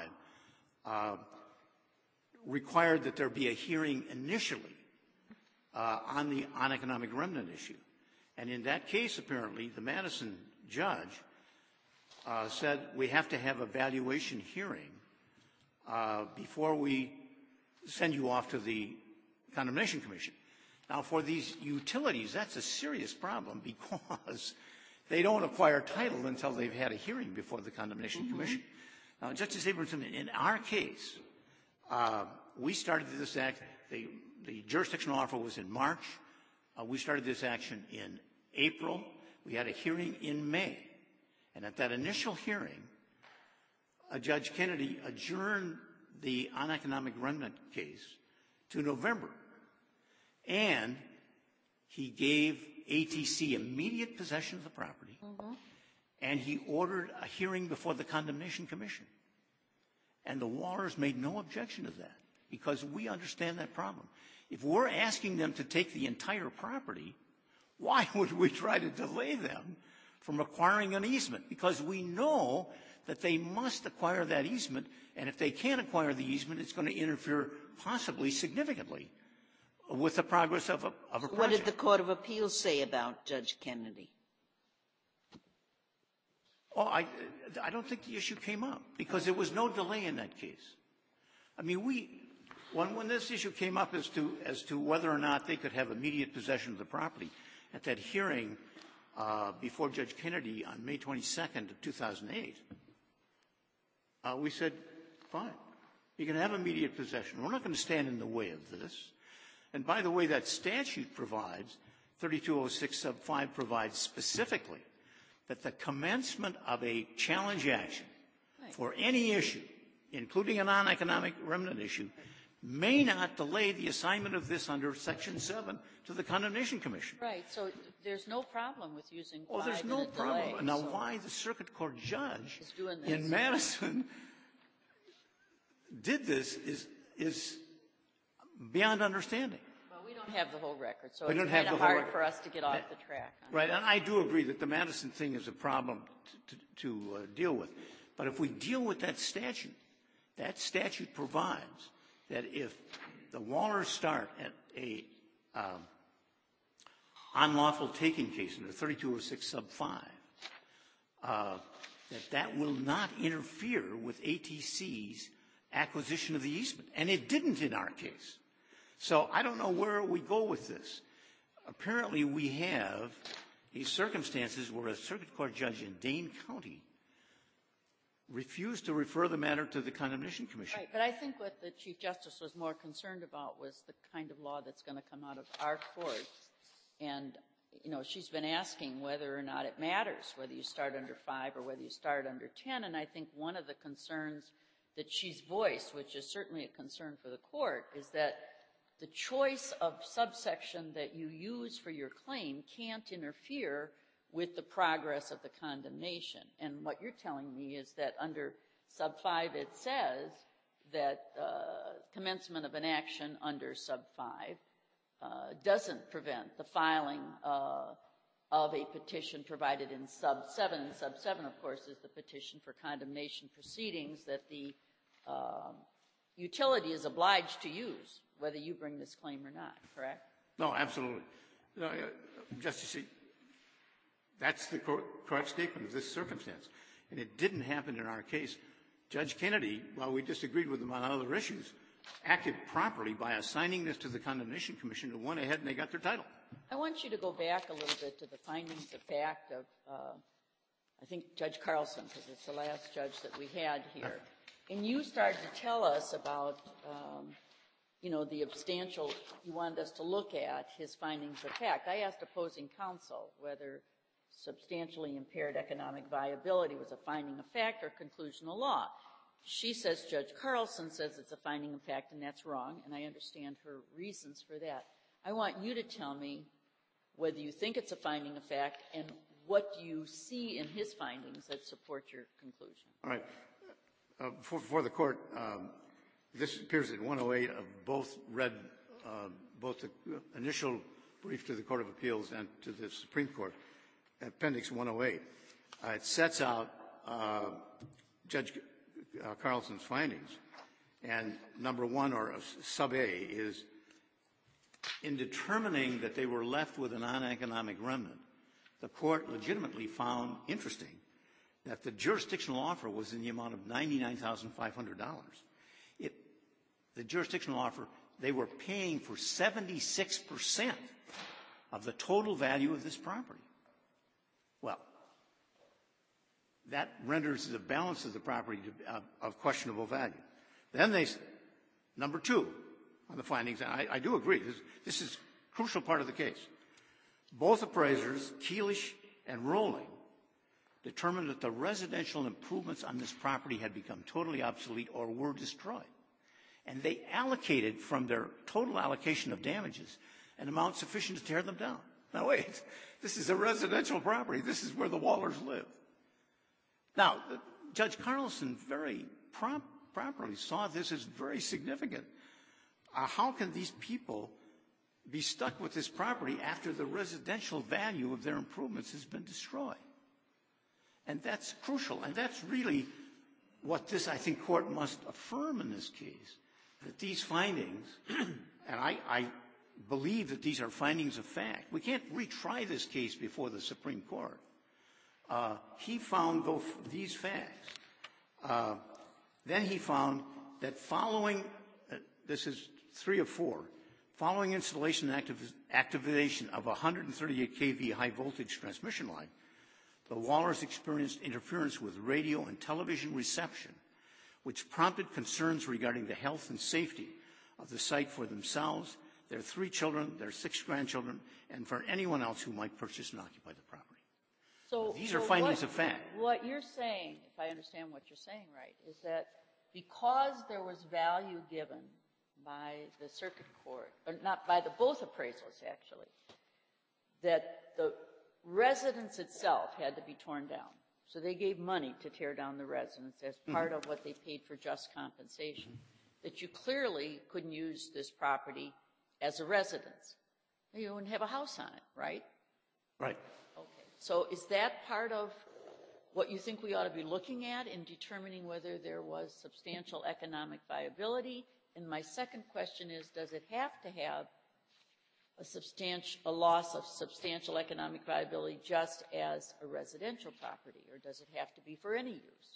E: required that there be a hearing initially on the uneconomic remnant issue. And in that case, apparently, the Madison judge said we have to have a valuation hearing before we send you off to the Condemnation Commission. Now, for these utilities, that's a serious problem because they don't acquire title until they've had a hearing before the Condemnation mm-hmm. Commission. Now, Justice Abrahamson, in our case, we started this act. The jurisdictional offer was in March. We started this action in April. We had a hearing in May. And at that initial hearing, Judge Kennedy adjourned the uneconomic remnant case to November. And he gave ATC immediate possession of the property. Mm-hmm. And he ordered a hearing before the Condemnation Commission. And the Wallers made no objection to that because we understand that problem. If we're asking them to take the entire property, why would we try to delay them from acquiring an easement? Because we know that they must acquire that easement, and if they can't acquire the easement, it's going to interfere possibly significantly with the progress of a project.
A: What did the Court of Appeals say about Judge Kennedy?
E: Oh, I don't think the issue came up because there was no delay in that case. I mean, when this issue came up as to whether or not they could have immediate possession of the property, at that hearing before Judge Kennedy on May 22nd of 2008, we said, fine, you can have immediate possession. We're not going to stand in the way of this. And by the way, that statute provides, 3206 sub 5 provides specifically that the commencement of a challenge action for any issue, including a non-economic remnant issue, may not delay the assignment of this under Section 7 to the Condemnation Commission.
C: Right. So there's no problem with using 5
E: Oh, there's no problem.
C: Delay,
E: now,
C: so
E: why the circuit court judge
C: in
E: Madison did this is beyond understanding.
C: Well, we don't have the whole record, so it's kind of hard for us to get off the track.
E: Right, and I do agree that the Madison thing is a problem to deal with. But if we deal with that statute provides that if the Wallers start at a unlawful taking case under 3206 sub 5, that will not interfere with ATC's acquisition of the easement. And it didn't in our case. So I don't know where we go with this. Apparently we have these circumstances where a circuit court judge in Dane County refused to refer the matter to the Condemnation Commission.
C: Right, but I think what the Chief Justice was more concerned about was the kind of law that's going to come out of our court. And, you know, she's been asking whether or not it matters, whether you start under 5 or whether you start under 10. And I think one of the concerns that she's voiced, which is certainly a concern for the court, is that the choice of subsection that you use for your claim can't interfere with the progress of the condemnation. And what you're telling me is that under sub 5 it says that commencement of an action under sub 5 doesn't prevent the filing of a petition provided in sub 7. And sub 7, of course, is the petition for condemnation proceedings that the utility is obliged to use, whether you bring this claim or not, correct?
E: No, absolutely. No, Justice, that's the correct statement of this circumstance. And it didn't happen in our case. Judge Kennedy, while we disagreed with him on other issues, acted properly by assigning this to the Condemnation Commission, who went ahead and they got their title.
C: I want you to go back a little bit to the findings of fact of, I think, Judge Carlson, because it's the last judge that we had here. And you started to tell us about, you know, the substantial, you wanted us to look at his findings of fact. I asked opposing counsel whether substantially impaired economic viability was a finding of fact or conclusion of law. She says Judge Carlson says it's a finding of fact, and that's wrong, and I understand her reasons for that. I want you to tell me whether you think it's a finding of fact and what do you see in his findings that support your conclusion.
E: All right. For the court, this appears in 108 of both read, both the initial brief to the Court of Appeals and to the Supreme Court, Appendix 108. It sets out Judge Carlson's findings. And number 1, or sub A, is in determining that they were left with a non-economic remnant, the court legitimately found interesting that the jurisdictional offer was in the amount of $99,500. The jurisdictional offer, they were paying for 76% of the total value of this property. Well, that renders the balance of the property of questionable value. Then they, number 2 on the findings, and I do agree, this is a crucial part of the case. Both appraisers, Keelish and Rowling, determined that the residential improvements on this property had become totally obsolete or were destroyed. And they allocated from their total allocation of damages an amount sufficient to tear them down. Now, wait, this is a residential property. This is where the Wallers live. Now, Judge Carlson very properly saw this as very significant. How can these people be stuck with this property after the residential value of their improvements has been destroyed? And that's crucial. And that's really what this, I think, court must affirm in this case, that these findings, and I believe that these are findings of fact. We can't retry this case before the Supreme Court. He found both these facts. Then he found that following, this is 3 of 4, following installation and activation of a 138 kV high voltage transmission line, the Wallers experienced interference with radio and television reception, which prompted concerns regarding the health and safety of the site for themselves, their 3 children, their 6 grandchildren, and for anyone else who might purchase and occupy the property. So these are findings of fact.
C: What you're saying, if I understand what you're saying right, is that because there was value given by the circuit court, or not by the both appraisals actually, that the residence itself had to be torn down. So they gave money to tear down the residence as part of what they paid for just compensation. That you clearly couldn't use this property as a residence. You wouldn't have a house on it, right?
E: Right.
C: Okay. So is that part of what you think we ought to be looking at in determining whether there was substantial economic viability And my second question is, does it have to have a loss of substantial economic viability just as a residential property, or does it have to be for any use?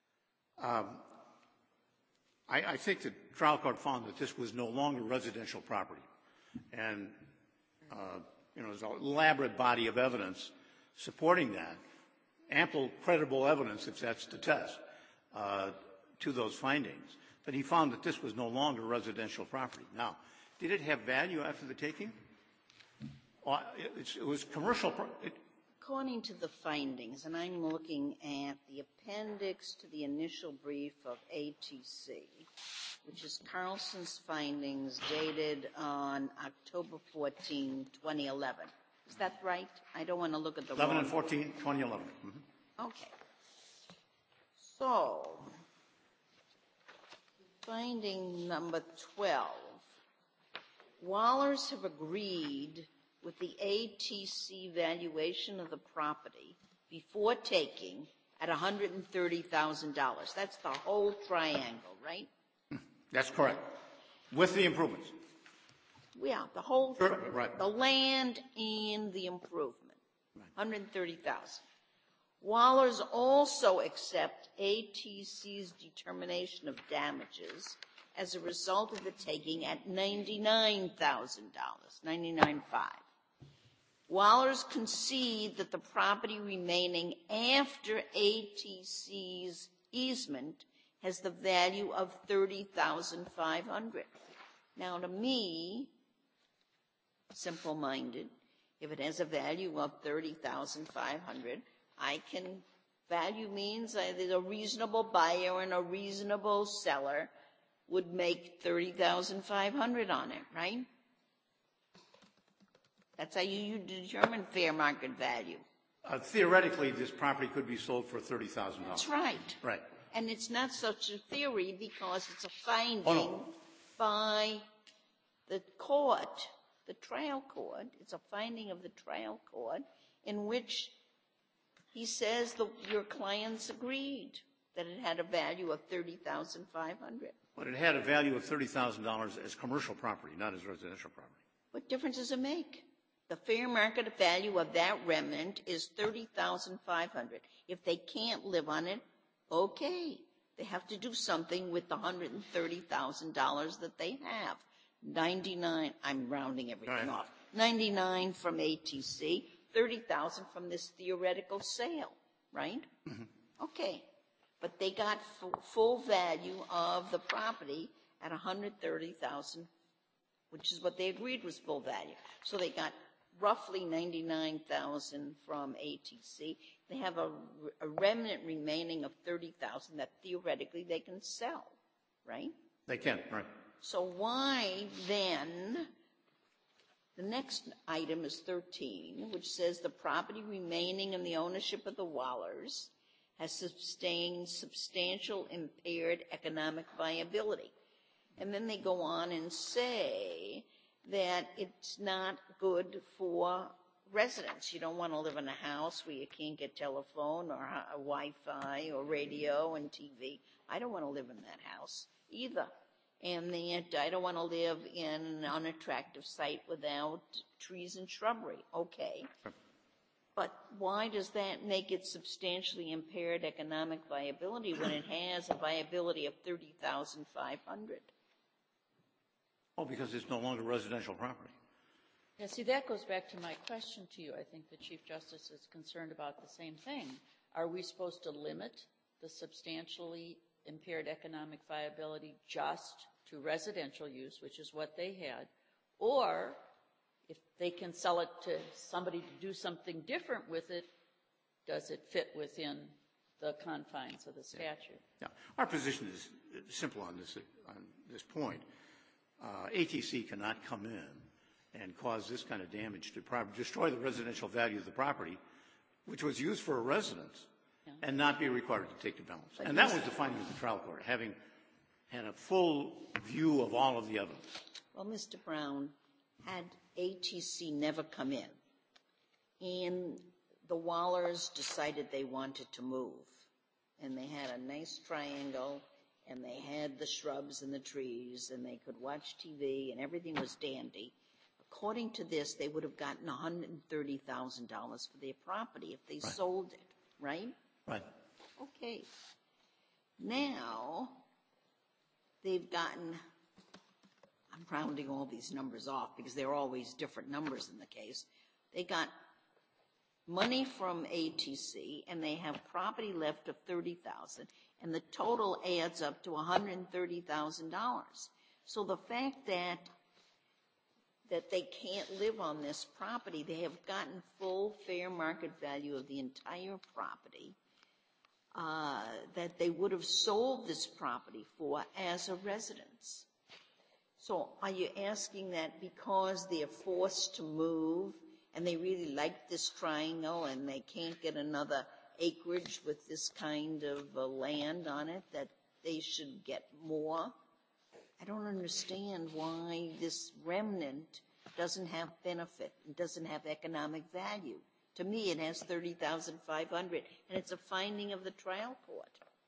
E: I think the trial court found that this was no longer residential property. And, there's an elaborate body of evidence supporting that, ample credible evidence, if that's the test, to those findings. But he found that this was no longer residential property. Now, did it have value after the taking? It was commercial.
A: According to the findings, and I'm looking at the appendix to the initial brief of ATC, which is Carlson's findings dated on October 14, 2011. Is that right? I don't want to look at the
E: 11 and 14, 2011. Mm-hmm.
A: Okay. So, finding number 12. Wallers have agreed with the ATC valuation of the property before taking at $130,000. That's the whole triangle, right?
E: That's correct. With the improvements.
A: Yeah, the whole
E: right.
A: The land and the improvement. Right. $130,000. Wallers also accept ATC's determination of damages as a result of the taking at $99,000, $99,500. Wallers concede that the property remaining after ATC's easement has the value of $30,500. Now, to me, simple-minded, if it has a value of $30,500, value means that a reasonable buyer and a reasonable seller would make $30,500 on it, right? That's how you determine fair market value.
E: Theoretically, this property could be sold for $30,000.
A: That's right.
E: Right.
A: And it's not such a theory because it's a finding by the court, the trial court. It's a finding of the trial court in which he says your clients agreed that it had a value of $30,500.
E: But it had a value of $30,000 as commercial property, not as residential property.
A: What difference does it make? The fair market value of that remnant is $30,500. If they can't live on it, okay. They have to do something with the $130,000 that they have. 99, I'm rounding everything off. 99 from ATC, 30,000 from this theoretical sale, right? Mm-hmm. Okay. But they got full value of the property at $130,000, which is what they agreed was full value. So they got roughly $99,000 from ATC. They have a remnant remaining of $30,000 that theoretically they can sell, right?
E: They can, right.
A: So why then, the next item is 13, which says the property remaining in the ownership of the Wallers has sustained substantial impaired economic viability. And then they go on and say that it's not good for residents. You don't want to live in a house where you can't get telephone or Wi-Fi or radio and TV. I don't want to live in that house either. And I don't want to live in an unattractive site without trees and shrubbery. Okay. But why does that make it substantially impaired economic viability when it has a viability of $30,500?
E: Oh, because it's no longer residential property.
C: Yeah, see, that goes back to my question to you. I think the Chief Justice is concerned about the same thing. Are we supposed to limit the substantially impaired economic viability just to residential use, which is what they had, or if they can sell it to somebody to do something different with it, does it fit within the confines of the statute?
E: Yeah. Our position is simple on this point. ATC cannot come in and cause this kind of damage to property, destroy the residential value of the property, which was used for a residence, and not be required to take the balance. And that was the finding of the trial court, having had a full view of all of the evidence.
A: Well, Mr. Brown, had ATC never come in, and the Wallers decided they wanted to move, and they had a nice triangle, and they had the shrubs and the trees, and they could watch TV, and everything was dandy. According to this, they would have gotten $130,000 for their property if they sold it, right?
E: Right.
A: Okay. Now, they've gotten, I'm rounding all these numbers off because they're always different numbers in the case. They got money from ATC, and they have property left of $30,000, and the total adds up to $130,000. So the fact that they can't live on this property, they have gotten full fair market value of the entire property that they would have sold this property for as a residence. So are you asking that because they are forced to move and they really like this triangle and they can't get another acreage with this kind of land on it, that they should get more? I don't understand why this remnant doesn't have benefit and doesn't have economic value. To me, it has $30,500, and it's a finding of the trial court.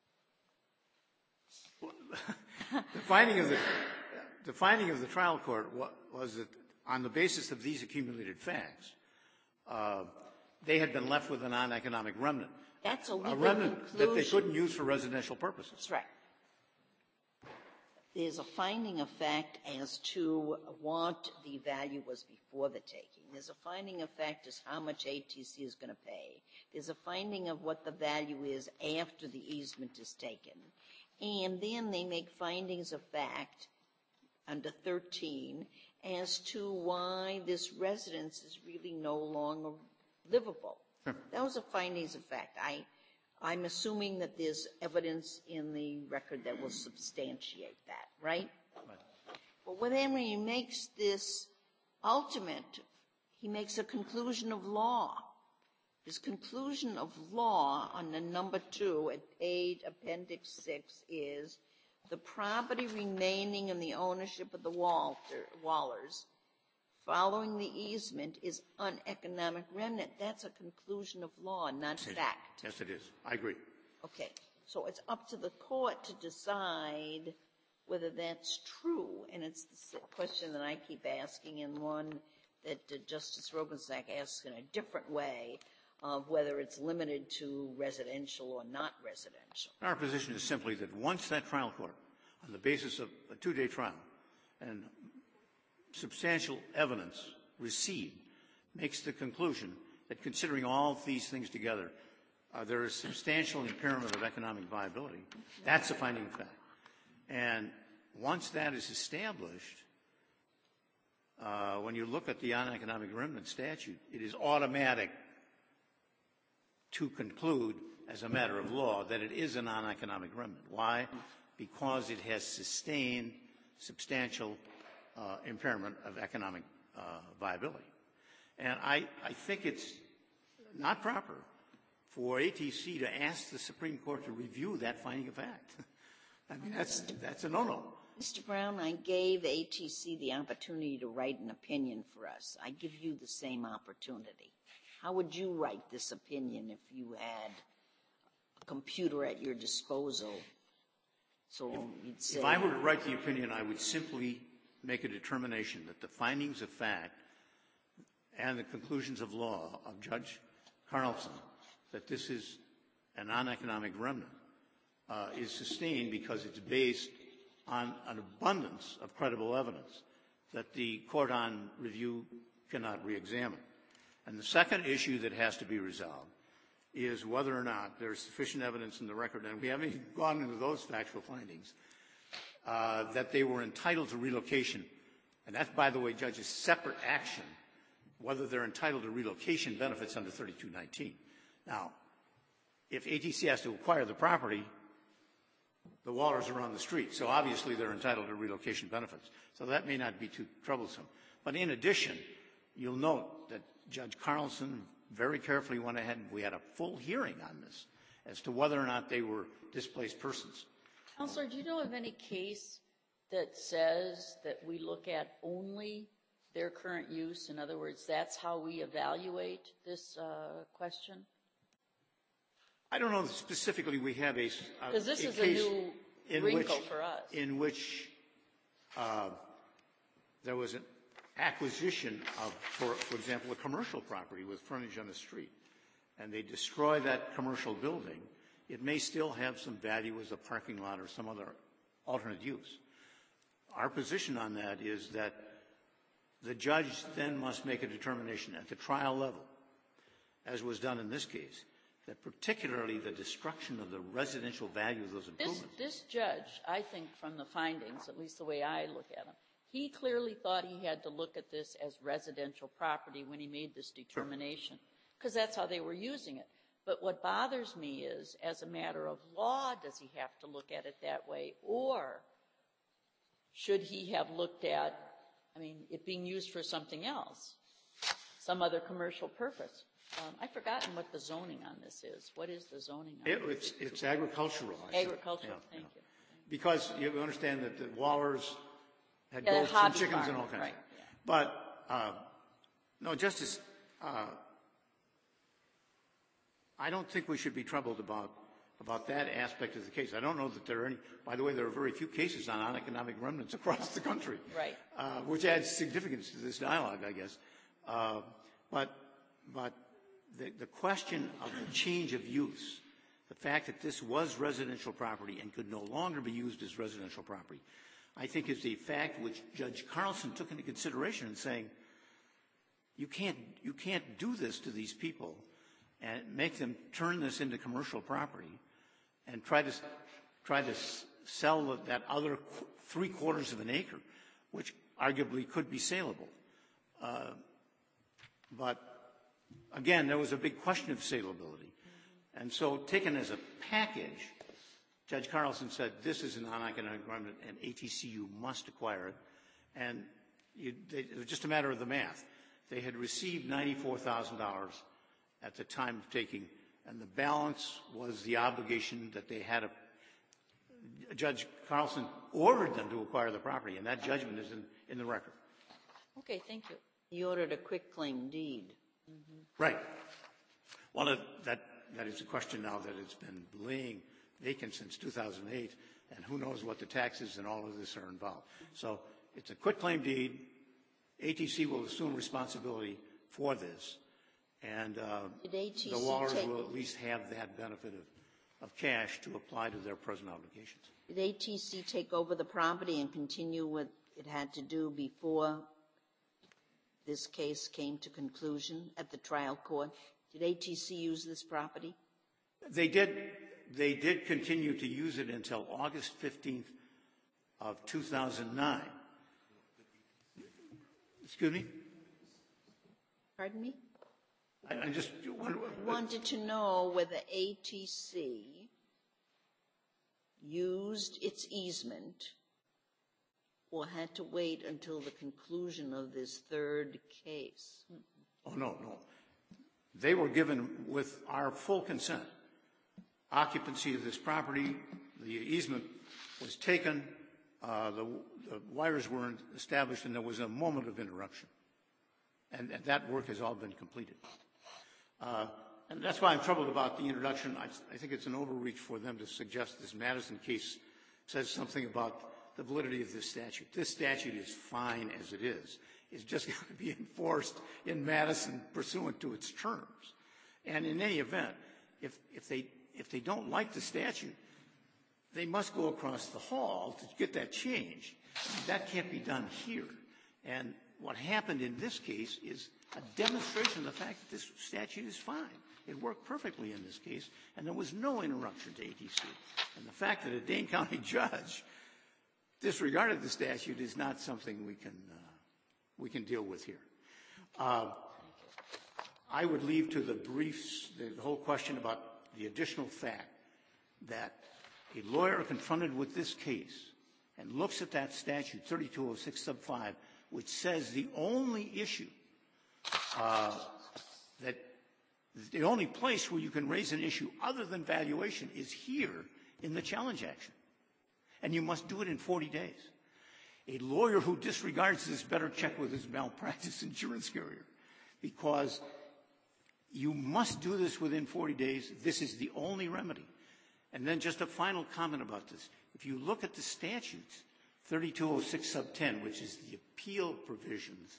E: The finding of the trial court was that on the basis of these accumulated facts, they had been left with a non-economic remnant.
A: That's a legal
E: remnant
A: conclusion.
E: That they couldn't use for residential purposes.
A: That's right. There's a finding of fact as to what the value was before the taking. There's a finding of fact as how much ATC is going to pay. There's a finding of what the value is after the easement is taken. And then they make findings of fact under 13 as to why this residence is really no longer livable.
E: Sure.
A: Those are findings of fact. I'm assuming that there's evidence in the record that will substantiate that, right?
E: Right.
A: But then when he makes this ultimate, he makes a conclusion of law. His conclusion of law on the number 2 at page appendix 6 is the property remaining in the ownership of the Wallers following the easement is uneconomic remnant. That's a conclusion of law, not fact.
E: Yes, it is. I agree.
A: Okay. So it's up to the court to decide whether that's true. And it's the question that I keep asking, and one that Justice Rogensack asks in a different way, of whether it's limited to residential or not residential.
E: Our position is simply that once that trial court, on the basis of a 2-day trial and substantial evidence received, makes the conclusion that considering all these things together, there is substantial impairment of economic viability. That's a finding of fact. And once that is established, when you look at the uneconomic remnant statute, it is automatic to conclude as a matter of law that it is a non-economic remnant. Why? Because it has sustained substantial impairment of economic viability. And I think it's not proper for ATC to ask the Supreme Court to review that finding of fact. I mean, that's a no-no.
A: Mr. Brown, I gave ATC the opportunity to write an opinion for us. I give you the same opportunity. How would you write this opinion if you had a computer at your disposal? So you'd say,
E: if I were to write the opinion, I would simply make a determination that the findings of fact and the conclusions of law of Judge Carlson, that this is a non-economic remnant, is sustained because it's based on an abundance of credible evidence that the court on review cannot reexamine. And the second issue that has to be resolved is whether or not there is sufficient evidence in the record, and we haven't even gone into those factual findings, that they were entitled to relocation. And that's, by the way, Judge, a separate action, whether they're entitled to relocation benefits under 3219. Now, if ATC has to acquire the property, the Wallers are on the street, so obviously they're entitled to relocation benefits. So that may not be too troublesome. But in addition, you'll note that Judge Carlson very carefully went ahead and we had a full hearing on this as to whether or not they were displaced persons.
C: Counselor, do you know of any case that says that we look at only their current use? In other words, that's how we evaluate this question?
E: I don't know that specifically we have a
C: because this is
E: case.
C: a new wrinkle for us.
E: In which there was an acquisition of, for example, a commercial property with frontage on the street, and they destroy that commercial building, it may still have some value as a parking lot or some other alternate use. Our position on that is that the judge then must make a determination at the trial level, as was done in this case, that particularly the destruction of the residential value of those improvements.
C: This judge, I think from the findings, at least the way I look at him, he clearly thought he had to look at this as residential property when he made this determination, because that's how they were using it. But what bothers me is, as a matter of law, does he have to look at it that way, or should he have looked at, it being used for something else, some other commercial purpose? I've forgotten what the zoning on this is. What is the zoning on this?
E: It's agricultural.
C: Agricultural, thank you.
E: Because you understand that the Wallers had goats and chickens and all kinds.
C: Right,
E: But, no, Justice, I don't think we should be troubled about that aspect of the case. I don't know that there are any. By the way, there are very few cases on uneconomic remnants across the country,
C: right?
E: Which adds significance to this dialogue, I guess. But the question of the change of use, the fact that this was residential property and could no longer be used as residential property, I think is a fact which Judge Carlson took into consideration in saying, you can't do this to these people and make them turn this into commercial property and try to sell that other 3/4 of an acre, which arguably could be saleable. But again, there was a big question of saleability. And so taken as a package, Judge Carlson said this is a non-economic remnant and ATCU must acquire it. And it was just a matter of the math. They had received $94,000 at the time of taking, and the balance was the obligation that they had. Judge Carlson ordered them to acquire the property, and that judgment is in the record.
C: Okay, thank you.
A: He ordered a quitclaim deed.
E: Mm-hmm. Right. Well, that is a question now that it's been laying vacant since 2008, and who knows what the taxes and all of this are involved. So it's a quitclaim deed. ATC will assume responsibility for this, and the Wallers will at least have that benefit of cash to apply to their present obligations.
A: Did ATC take over the property and continue what it had to do before this case came to conclusion at the trial court? Did ATC use this property?
E: They did continue to use it until August 15th of 2009. Excuse me?
A: Pardon me?
E: I just
A: wanted to know whether ATC used its easement or had to wait until the conclusion of this third case.
E: Oh, no. They were given, with our full consent, occupancy of this property. The easement was taken. The wires weren't established, and there was a moment of interruption. And that work has all been completed. And that's why I'm troubled about the introduction. I think it's an overreach for them to suggest this Madison case says something about the validity of this statute. This statute is fine as it is. It's just got to be enforced in Madison pursuant to its terms. And in any event, if they don't like the statute, they must go across the hall to get that changed. That can't be done here. And what happened in this case is a demonstration of the fact that this statute is fine. It worked perfectly in this case, and there was no interruption to ATC. And the fact that a Dane County judge disregarded the statute is not something we can deal with here. I would leave to the briefs the whole question about the additional fact that a lawyer confronted with this case and looks at that statute, 3206 sub 5, which says the only issue, that the only place where you can raise an issue other than valuation is here in the challenge action. And you must do it in 40 days. A lawyer who disregards this better check with his malpractice insurance carrier, because you must do this within 40 days. This is the only remedy. And then just a final comment about this. If you look at the statutes, 3206 sub 10, which is the appeal provisions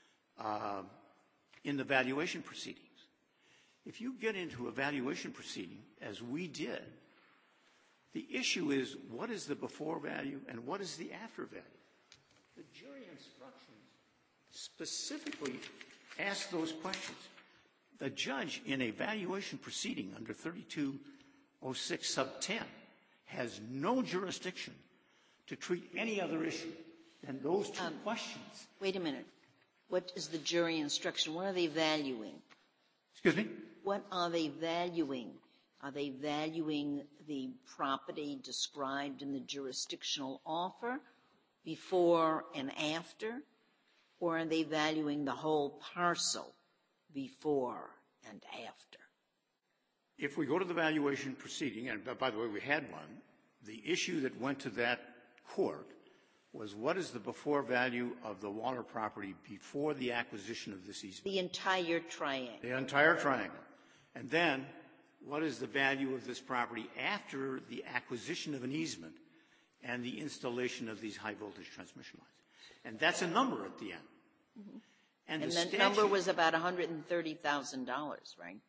E: in the valuation proceedings, if you get into a valuation proceeding, as we did, the issue is what is the before value and what is the after value? The jury instructions specifically ask those questions. The judge in a valuation proceeding under 3206 sub 10 has no jurisdiction to treat any other issue than those two questions.
A: Wait a minute. What is the jury instruction? What are they valuing?
E: Excuse me?
A: What are they valuing? Are they valuing the property described in the jurisdictional offer before and after? Or are they valuing the whole parcel before and after?
E: If we go to the valuation proceeding, and by the way, we had one, the issue that went to that court was what is the before value of the Waller property before the acquisition of this easement?
A: The entire triangle.
E: The entire triangle. And then, what is the value of this property after the acquisition of an easement and the installation of these high-voltage transmission lines? And that's a number at the end.
A: Mm-hmm. And that number was about $130,000, right?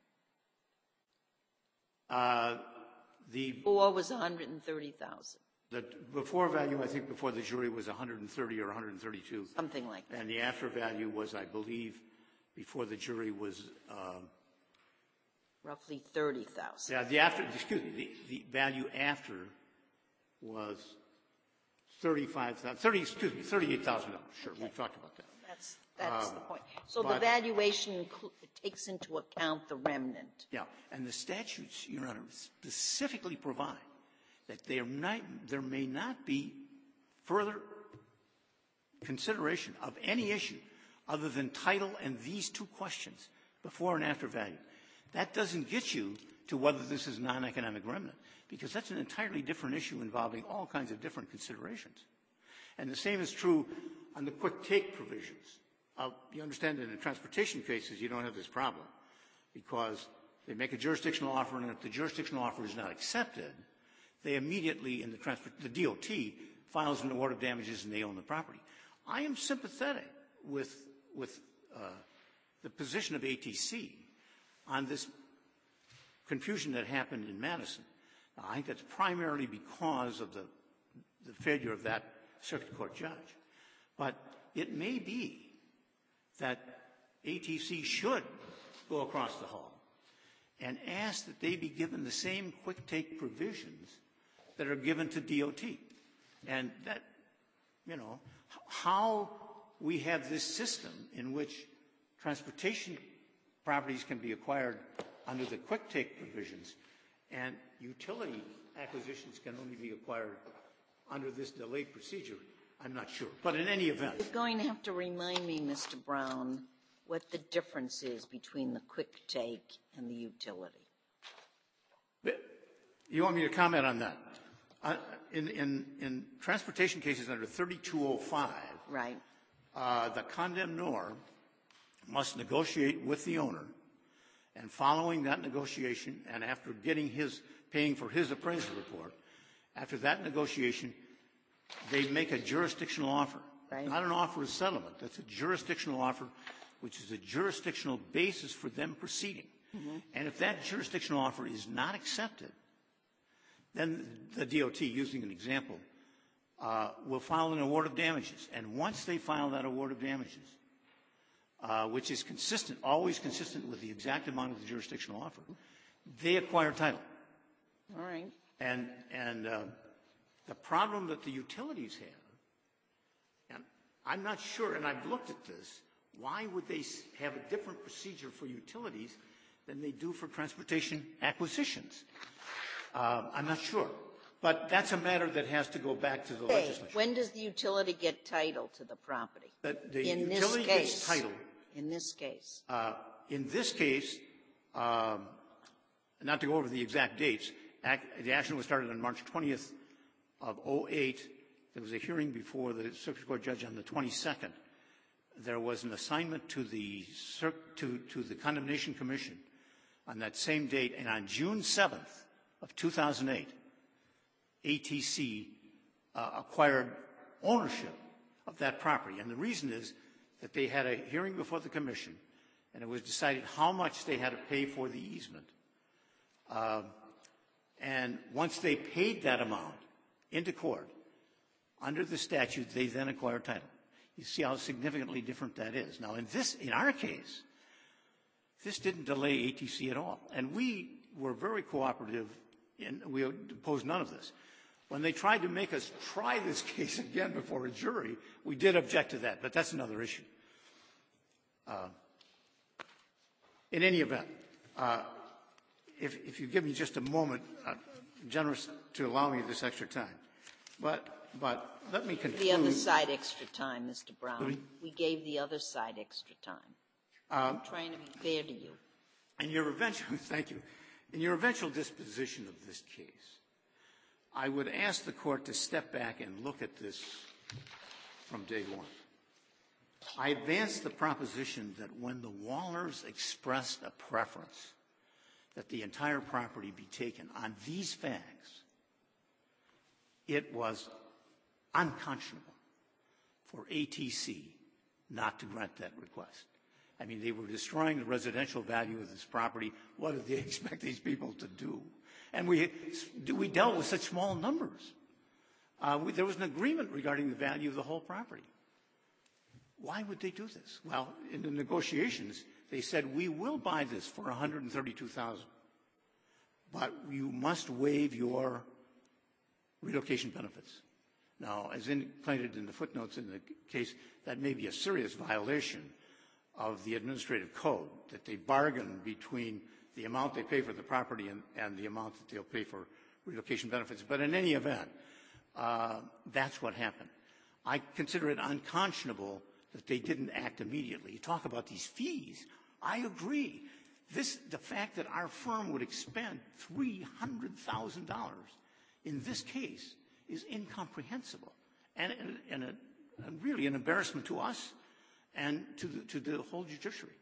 E: The
A: before was $130,000.
E: The before value, I think, before the jury was 130 or 132.
A: Something like that.
E: And the after value was, I believe, before the jury was
A: roughly 30,000.
E: Yeah, the value after was $38,000. Sure, okay. We've talked about that.
A: That's the point. So the valuation takes into account the remnant.
E: Yeah, and the statutes, Your Honor, specifically provide that there may not be further consideration of any issue other than title and these two questions, before and after value. That doesn't get you to whether this is non-economic remnant, because that's an entirely different issue involving all kinds of different considerations. And the same is true on the quick take provisions. You understand that in transportation cases you don't have this problem, because they make a jurisdictional offer, and if the jurisdictional offer is not accepted, they immediately, in the DOT, files an award of damages and they own the property. I am sympathetic with the position of ATC on this confusion that happened in Madison. Now, I think that's primarily because of the failure of that circuit court judge. But it may be that ATC should go across the hall and ask that they be given the same quick take provisions that are given to DOT. And that, how we have this system in which transportation properties can be acquired under the quick take provisions and utility acquisitions can only be acquired under this delayed procedure, I'm not sure. But in any event.
A: You're going to have to remind me, Mr. Brown, what the difference is between the quick take and the utility.
E: You want me to comment on that? In transportation cases under 3205,
A: right,
E: the condemnor must negotiate with the owner, and following that negotiation, and after paying for his appraisal report, after that negotiation, they make a jurisdictional offer.
A: Right.
E: Not an offer of settlement. That's a jurisdictional offer, which is a jurisdictional basis for them proceeding. Mm-hmm. And if that jurisdictional offer is not accepted, then the DOT, using an example, will file an award of damages. And once they file that award of damages, which is always consistent with the exact amount of the jurisdictional offer, they acquire title.
A: All right.
E: And the problem that the utilities have, and I'm not sure, and I've looked at this, why would they have a different procedure for utilities than they do for transportation acquisitions? I'm not sure. But that's a matter that has to go back to the legislature.
A: When does the utility get title to the property?
E: The utility gets title.
A: In this case.
E: In this case, not to go over the exact dates, the action was started on March 20th of 2008. There was a hearing before the circuit court judge on the 22nd. There was an assignment to the condemnation commission on that same date, and on June 7th of 2008, ATC acquired ownership of that property. And the reason is that they had a hearing before the commission, and it was decided how much they had to pay for the easement. And once they paid that amount into court, under the statute, they then acquired title. You see how significantly different that is. Now, in our case, this didn't delay ATC at all. And we were very cooperative, and we opposed none of this. When they tried to make us try this case again before a jury, we did object to that, but that's another issue. In any event, if you give me just a moment, generous to allow me this extra time. But let me conclude.
A: The other side extra time, Mr. Brown. We gave the other side extra time. I'm trying to be fair to you.
E: Thank you. In your eventual disposition of this case, I would ask the court to step back and look at this from day one. I advanced the proposition that when the Wallers expressed a preference that the entire property be taken on these facts, it was unconscionable for ATC not to grant that request. I mean, they were destroying the residential value of this property. What did they expect these people to do? And we dealt with such small numbers. There was an agreement regarding the value of the whole property. Why would they do this? Well, in the negotiations, they said, we will buy this for $132,000, but you must waive your relocation benefits. Now, as indicated in the footnotes in the case, that may be a serious violation of the administrative code, that they bargain between the amount they pay for the property and the amount that they'll pay for relocation benefits. But in any event, that's what happened. I consider it unconscionable that they didn't act immediately. You talk about these fees. I agree. The fact that our firm would expend $300,000 in this case is incomprehensible and really an embarrassment to us and to the whole judiciary.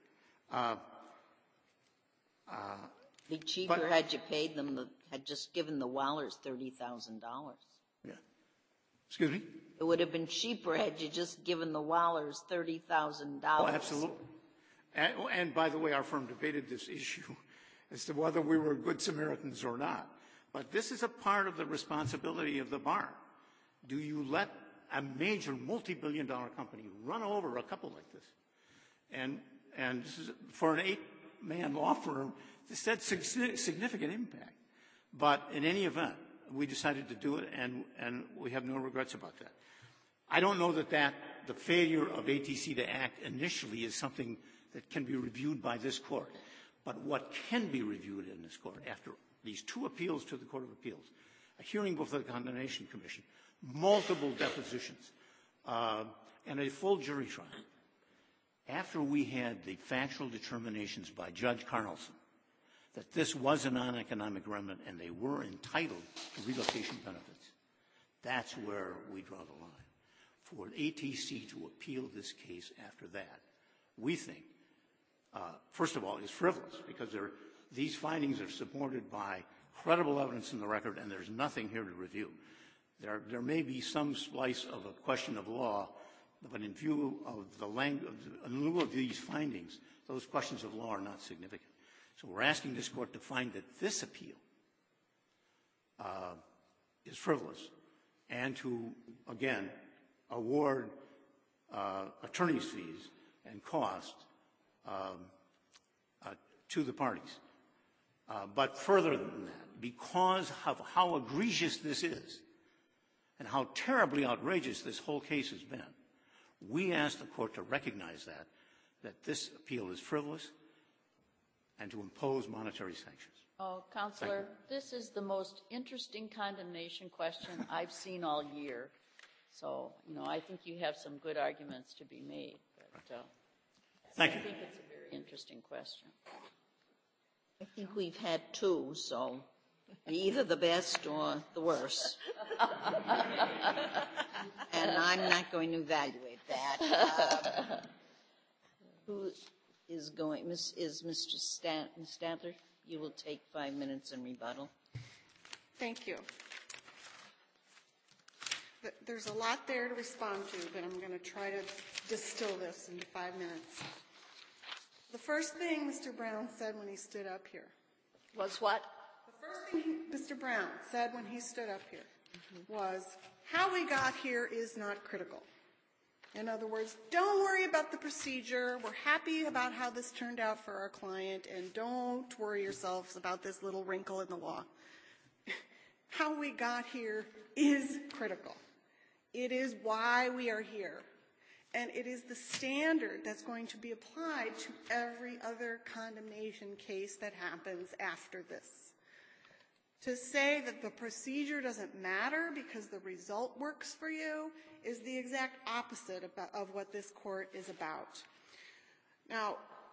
A: Be cheaper had you paid them, had just given the Wallers $30,000.
E: Yeah. Excuse me?
A: It would have been cheaper had you just given the Wallers $30,000.
E: Oh, absolutely. And by the way, our firm debated this issue as to whether we were good Samaritans or not. But this is a part of the responsibility of the bar. Do you let a major multi-billion-dollar company run over a couple like this? And this is, for an 8-man law firm, this had significant impact. But in any event, we decided to do it, and we have no regrets about that. I don't know that the failure of ATC to act initially is something that can be reviewed by this court. But what can be reviewed in this court after these 2 appeals to the Court of Appeals, a hearing before the Condemnation Commission, multiple depositions, and a full jury trial, after we had the factual determinations by Judge Carlson that this was a non-economic remnant and they were entitled to relocation benefits, that's where we draw the line. For ATC to appeal this case after that, we think, first of all, is frivolous because these findings are supported by credible evidence in the record and there's nothing here to review. There may be some slice of a question of law, but in view of in lieu of these findings, those questions of law are not significant. So we're asking this court to find that this appeal is frivolous and to, again, award attorney's fees and costs to the parties. But further than that, because of how egregious this is and how terribly outrageous this whole case has been, we ask the court to recognize that this appeal is frivolous and to impose monetary sanctions.
C: Oh, Counselor, this is the most interesting condemnation question I've seen all year. So, I think you have some good arguments to be made. But,
E: Thank you.
C: I think it's a very interesting question.
A: I think we've had 2, so either the best or the worst. And I'm not going to evaluate that. Who is going? Is Mr. Stadler? You will take 5 minutes in rebuttal.
B: Thank you. There's a lot there to respond to, but I'm going to try to distill this into 5 minutes. The first thing Mr. Brown said when he stood up here
A: was what?
B: The first thing Mr. Brown said when he stood up here was, how we got here is not critical. In other words, don't worry about the procedure. We're happy about how this turned out for our client, and don't worry yourselves about this little wrinkle in the law. How we got here is critical. It is why we are here. And it is the standard that's going to be applied to every other condemnation case that happens after this. To say that the procedure doesn't matter because the result works for you is the exact opposite of what this court is about. Now,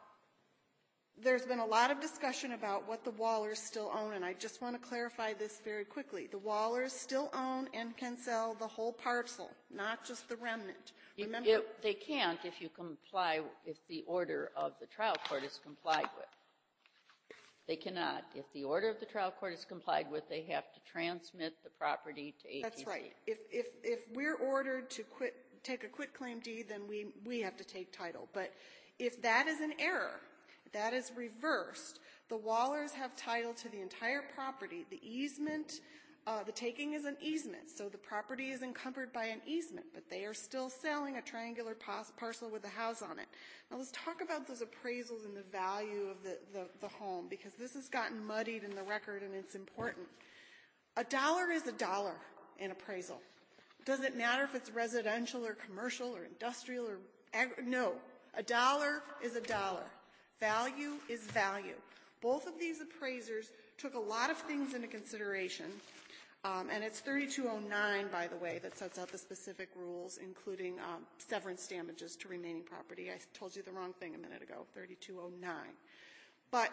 B: there's been a lot of discussion about what the Wallers still own, and I just want to clarify this very quickly. The Wallers still own and can sell the whole parcel, not just the remnant. Remember,
C: they can't if you comply, if the order of the trial court is complied with. They cannot. If the order of the trial court is complied with, they have to transmit the property to ATC.
B: That's right. If we're ordered to take a quitclaim deed, then we have to take title. But if that is an error, that is reversed, the Wallers have title to the entire property. The easement, the taking is an easement, so the property is encumbered by an easement, but they are still selling a triangular parcel with a house on it. Now let's talk about those appraisals and the value of the home, because this has gotten muddied in the record and it's important. $1 is $1 in appraisal. Does it matter if it's residential or commercial or industrial or no. $1 is $1. Value is value. Both of these appraisers took a lot of things into consideration, and it's 3209, by the way, that sets out the specific rules, including severance damages to remaining property. I told you the wrong thing a minute ago, 3209. But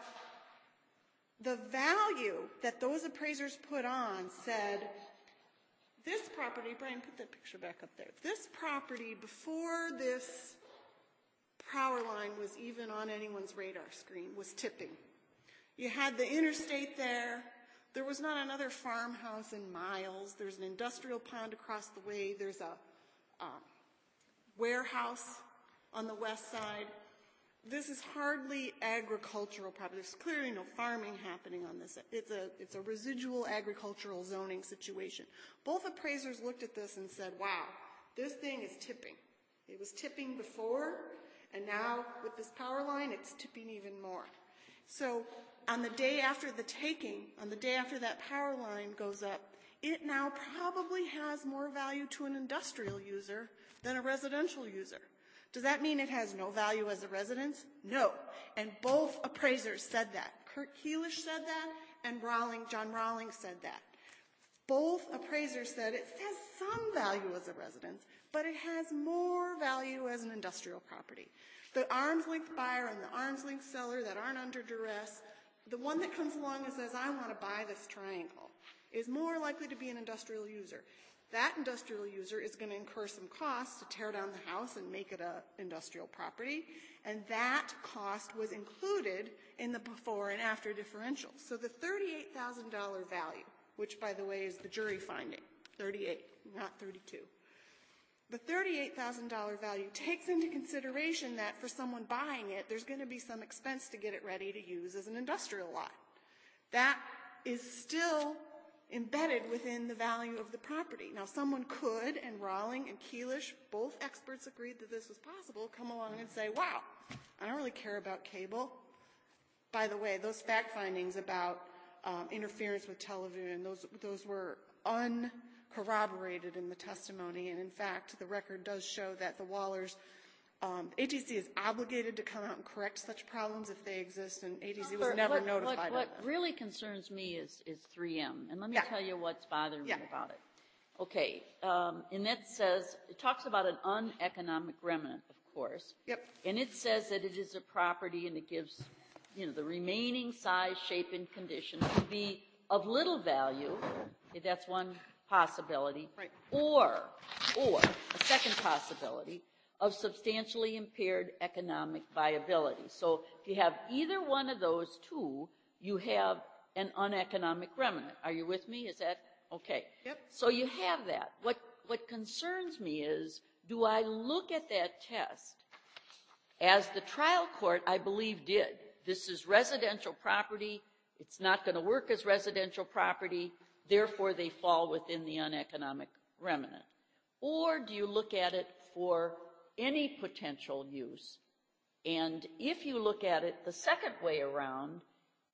B: the value that those appraisers put on said, this property, Brian, put that picture back up there. This property, before this power line was even on anyone's radar screen, was tipping. You had the interstate there. There was not another farmhouse in miles. There's an industrial pond across the way. There's a warehouse on the west side. This is hardly agricultural property. There's clearly no farming happening on this. It's a residual agricultural zoning situation. Both appraisers looked at this and said, wow, this thing is tipping. It was tipping before, and now with this power line, it's tipping even more. So on the day after the taking, on the day after that power line goes up, it now probably has more value to an industrial user than a residential user. Does that mean it has no value as a residence? No. And both appraisers said that. Kurt Keelish said that, and John Rawlings said that. Both appraisers said it has some value as a residence, but it has more value as an industrial property. The arm's-length buyer and the arm's-length seller that aren't under duress, the one that comes along and says, I want to buy this triangle, is more likely to be an industrial user. That industrial user is going to incur some costs to tear down the house and make it an industrial property, and that cost was included in the before and after differential. So the $38,000 value, which, by the way, is the jury finding, 38, not 32. The $38,000 value takes into consideration that for someone buying it, there's going to be some expense to get it ready to use as an industrial lot. That is still embedded within the value of the property. Now, someone could, and Rawling and Keelish, both experts agreed that this was possible, come along and say, wow, I don't really care about cable. By the way, those fact findings about interference with television, those were uncorroborated in the testimony, and in fact, the record does show that the Wallers, ATC is obligated to come out and correct such problems if they exist, and ATC was never notified of them.
C: What really concerns me is 3M, and let me tell you what's bothering me about it. Okay, and that says, it talks about an uneconomic remnant, of course.
B: Yep.
C: And it says that it is a property, and it gives, the remaining size, shape, and condition to be of little value. Okay, that's one possibility.
B: Right.
C: Or a second possibility of substantially impaired economic viability. So if you have either one of those two, you have an uneconomic remnant. Are you with me? Is that okay?
B: Yep.
C: So you have that. What concerns me is, do I look at that test as the trial court, I believe, did? This is residential property. It's not going to work as residential property. Therefore, they fall within the uneconomic remnant. Or do you look at it for any potential use? And if you look at it the second way around,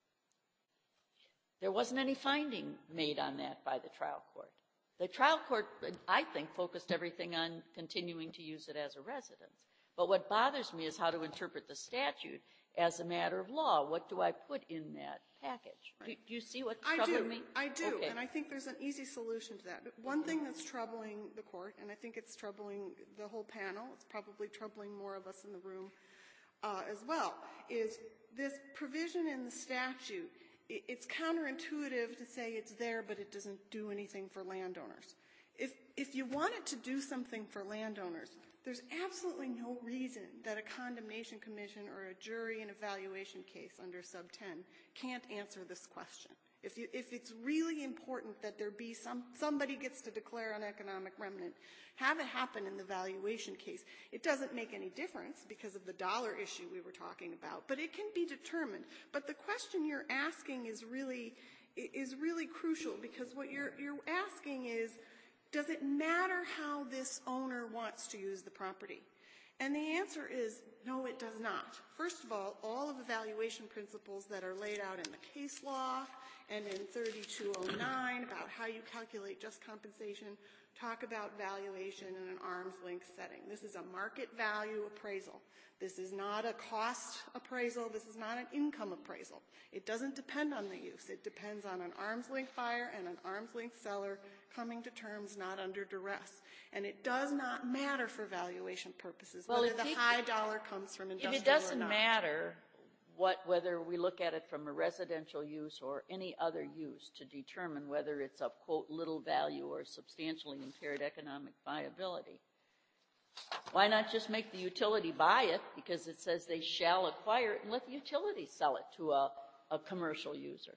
C: there wasn't any finding made on that by the trial court. The trial court, I think, focused everything on continuing to use it as a residence. But what bothers me is how to interpret the statute as a matter of law. What do I put in that package?
B: Right.
C: Do you see what's troubling me?
B: I do,
C: okay.
B: And I think there's an easy solution to that. One thing that's troubling the court, and I think it's troubling the whole panel, it's probably troubling more of us in the room as well, is this provision in the statute. It's counterintuitive to say it's there, but it doesn't do anything for landowners. If you want it to do something for landowners, there's absolutely no reason that a condemnation commission or a jury in evaluation case under sub 10 can't answer this question. If it's really important that there be somebody gets to declare an economic remnant, have it happen in the valuation case. It doesn't make any difference because of the dollar issue we were talking about, but it can be determined. But the question you're asking is really crucial, because what you're asking is, does it matter how this owner wants to use the property? And the answer is, no, it does not. First of all of the valuation principles that are laid out in the case law and in 3209 about how you calculate just compensation talk about valuation in an arm's length setting. This is a market value appraisal. This is not a cost appraisal. This is not an income appraisal. It doesn't depend on the use. It depends on an arm's length buyer and an arm's length seller coming to terms not under duress. And it does not matter for valuation purposes whether the high dollar comes from industrial or not.
C: If it doesn't matter whether we look at it from a residential use or any other use to determine whether it's of, quote, little value or substantially impaired economic viability, why not just make the utility buy it because it says they shall acquire it and let the utility sell it to a commercial user?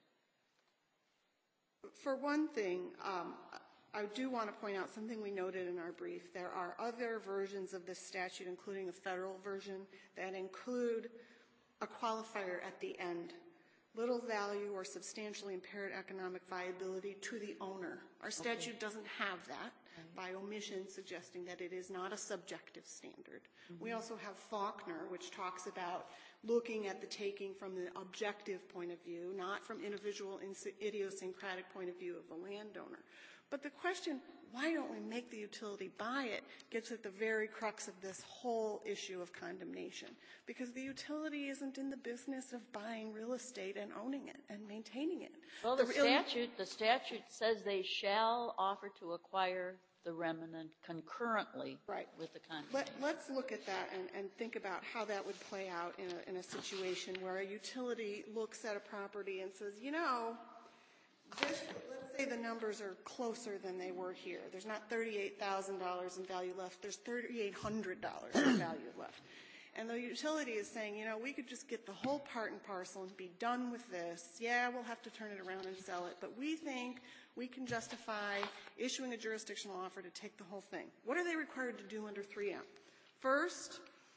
B: For one thing, I do want to point out something we noted in our brief. There are other versions of this statute, including the federal version, that include a qualifier at the end, little value or substantially impaired economic viability to the owner. Our statute doesn't have that, by omission suggesting that it is not a subjective standard. We also have Faulkner, which talks about looking at the taking from the objective point of view, not from individual idiosyncratic point of view of the landowner. But the question, why don't we make the utility buy it, gets at the very crux of this whole issue of condemnation. Because the utility isn't in the business of buying real estate and owning it and maintaining it.
C: Well, the statute says they shall offer to acquire the remnant concurrently with the condemnation.
B: Let's look at that and think about how that would play out in a situation where a utility looks at a property and says, you know, let's say the numbers are closer than they were here. There's not $38,000 in value left. There's $3,800 in value left. And the utility is saying, you know, we could just get the whole part and parcel and be done with this. Yeah, we'll have to turn it around and sell it. But we think we can justify issuing a jurisdictional offer to take the whole thing. What are they required to do under 3M? First,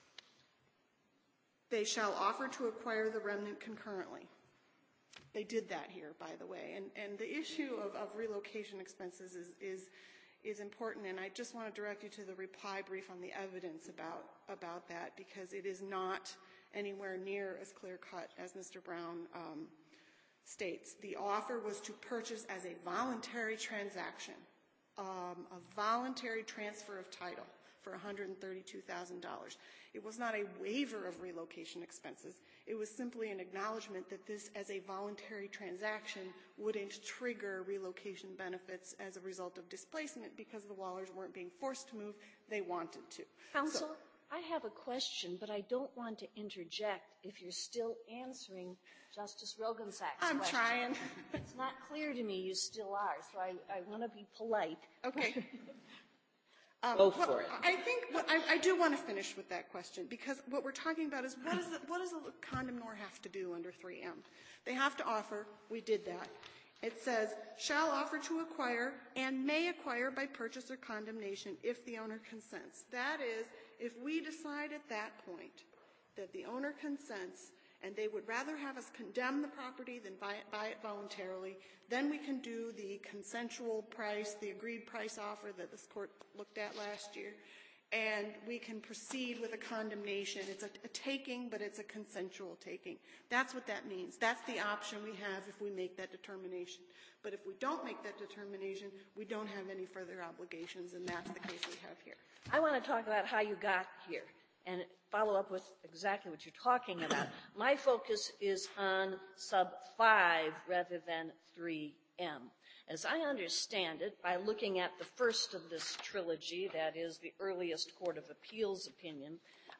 B: they shall offer to acquire the remnant concurrently. They did that here, by the way. And the issue of relocation expenses is important, and I just want to direct you to the reply brief on the evidence about that, because it is not anywhere near as clear-cut as Mr. Brown states. The offer was to purchase as a voluntary transaction, a voluntary transfer of title for $132,000. It was not a waiver of relocation expenses. It was simply an acknowledgement that this, as a voluntary transaction, wouldn't trigger relocation benefits as a result of displacement because the Wallers weren't being forced to move. They wanted to.
G: Counsel, I have a question, but I don't want to interject if you're still answering Justice Rogensack's question.
B: I'm trying.
G: It's not clear to me you still are, so I want to be polite.
B: Okay.
C: Go for it.
B: I think I do want to finish with that question, because what we're talking about is what does a condemnor have to do under 3M? They have to offer, we did that. It says, shall offer to acquire and may acquire by purchase or condemnation if the owner consents. That is, if we decide at that point that the owner consents and they would rather have us condemn the property than buy it voluntarily, then we can do the consensual price, the agreed price offer that this court looked at last year, and we can proceed with a condemnation. It's a taking, but it's a consensual taking. That's what that means. That's the option we have if we make that determination. But if we don't make that determination, we don't have any further obligations, and that's the case we have here.
G: I want to talk about how you got here and follow up with exactly what you're talking about. My focus is on sub 5 rather than 3M. As I understand it, by looking at the first of this trilogy, that is the earliest Court of Appeals opinion,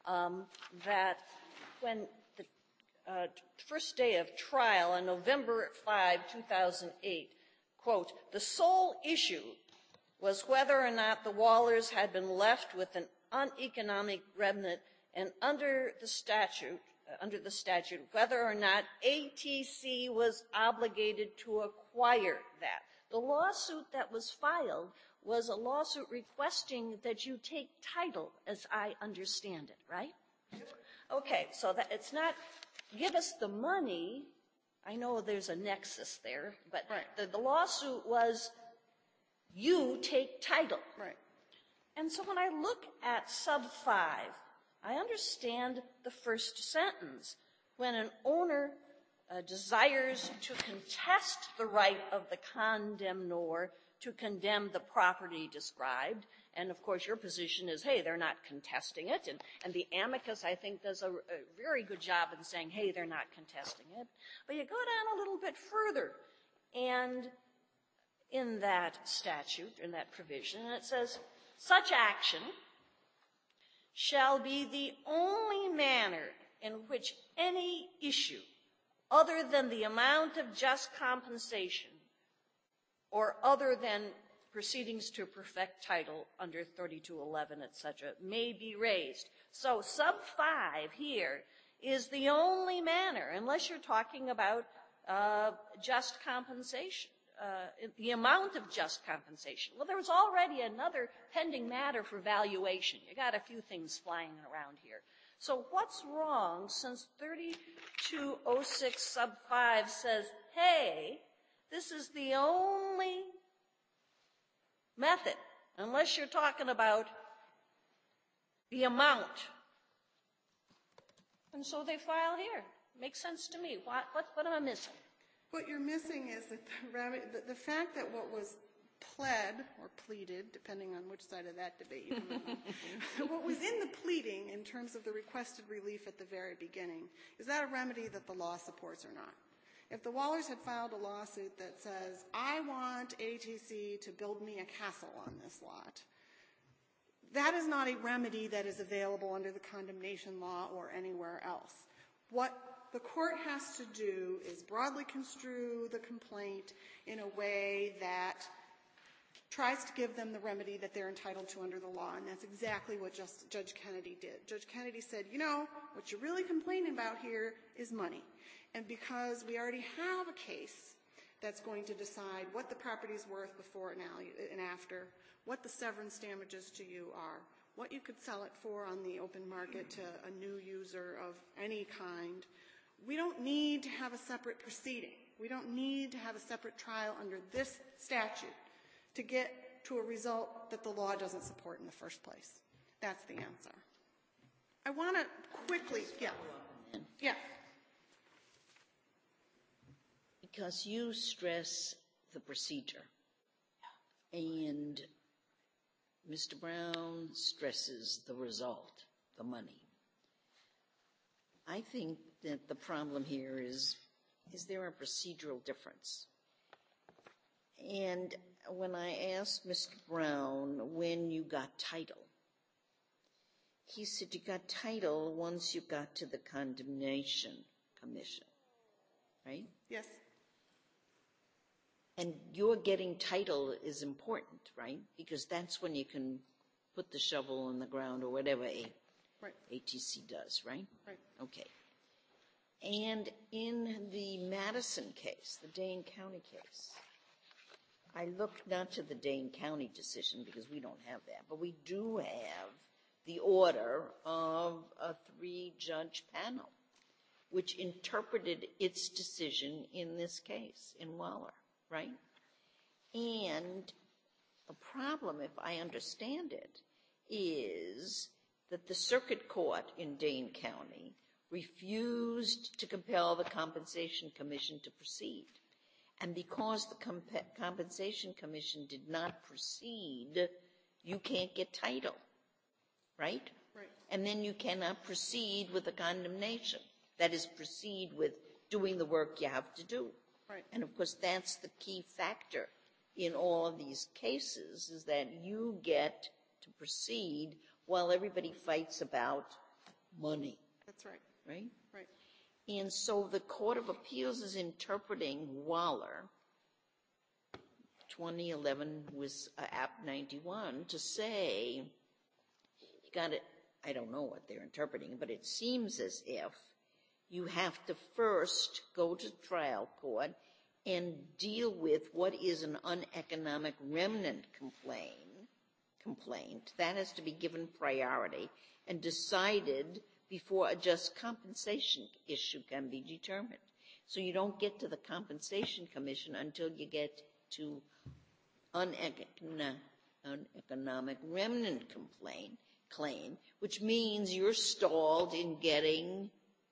G: that when the first day of trial on November 5, 2008, quote, the sole issue was whether or not the Wallers had been left with an uneconomic remnant, and under the statute, whether or not ATC was obligated to acquire that. The lawsuit that was filed was a lawsuit requesting that you take title, as I understand it, right? Okay, so that it's not give us the money. I know there's a nexus there, but the lawsuit was you take title.
B: Right.
G: And so when I look at sub 5, I understand the first sentence. When an owner desires to contest the right of the condemnor to condemn the property described, and of course your position is, hey, they're not contesting it, and the amicus, I think, does a very good job in saying, hey, they're not contesting it. But you go down a little bit further, and in that statute, in that provision, it says, such action shall be the only manner in which any issue other than the amount of just compensation or other than proceedings to perfect title under 3211, etc., may be raised. So sub 5 here is the only manner, unless you're talking about just compensation. The amount of just compensation. Well, there was already another pending matter for valuation. You got a few things flying around here. So what's wrong since 3206 sub 5 says, hey, this is the only method, unless you're talking about the amount. And so they file here. Makes sense to me. What am I missing?
B: What you're missing is that the fact that what was pled or pleaded, depending on which side of that debate you're on, what was in the pleading in terms of the requested relief at the very beginning, is that a remedy that the law supports or not? If the Wallers had filed a lawsuit that says, I want ATC to build me a castle on this lot, that is not a remedy that is available under the condemnation law or anywhere else. What the court has to do is broadly construe the complaint in a way that tries to give them the remedy that they're entitled to under the law, and that's exactly what Judge Kennedy did. Judge Kennedy said, you know, what you're really complaining about here is money. And because we already have a case that's going to decide what the property's worth before and after, what the severance damages to you are, what you could sell it for on the open market to a new user of any kind, we don't need to have a separate proceeding. We don't need to have a separate trial under this statute to get to a result that the law doesn't support in the first place. That's the answer. I want to quickly, yeah.
A: Because you stress the procedure, and Mr. Brown stresses the result, the money. I think that the problem here is there a procedural difference? And when I asked Mr. Brown when you got title, he said you got title once you got to the condemnation commission, right?
B: Yes.
A: And your getting title is important, right? Because that's when you can put the shovel in the ground or whatever
B: Right.
A: ATC does, right?
B: Right.
A: Okay. And in the Madison case, the Dane County case, I looked not to the Dane County decision because we don't have that, but we do have the order of a 3-judge panel, which interpreted its decision in this case, in Waller, right? And the problem, if I understand it, is that the circuit court in Dane County refused to compel the Compensation Commission to proceed. And because the Compensation Commission did not proceed, you can't get title, right?
B: Right.
A: And then you cannot proceed with the condemnation. That is, proceed with doing the work you have to do.
B: Right.
A: And of course, that's the key factor in all of these cases, is that you get to proceed while everybody fights about money.
B: That's right.
A: Right?
B: Right.
A: And so the Court of Appeals is interpreting Waller, 2011 was App 91, to say, you got it, I don't know what they're interpreting, but it seems as if you have to first go to trial court and deal with what is an uneconomic remnant complaint. That has to be given priority and decided before a just compensation issue can be determined. So you don't get to the Compensation Commission until you get to uneconomic remnant claim, which means you're stalled in getting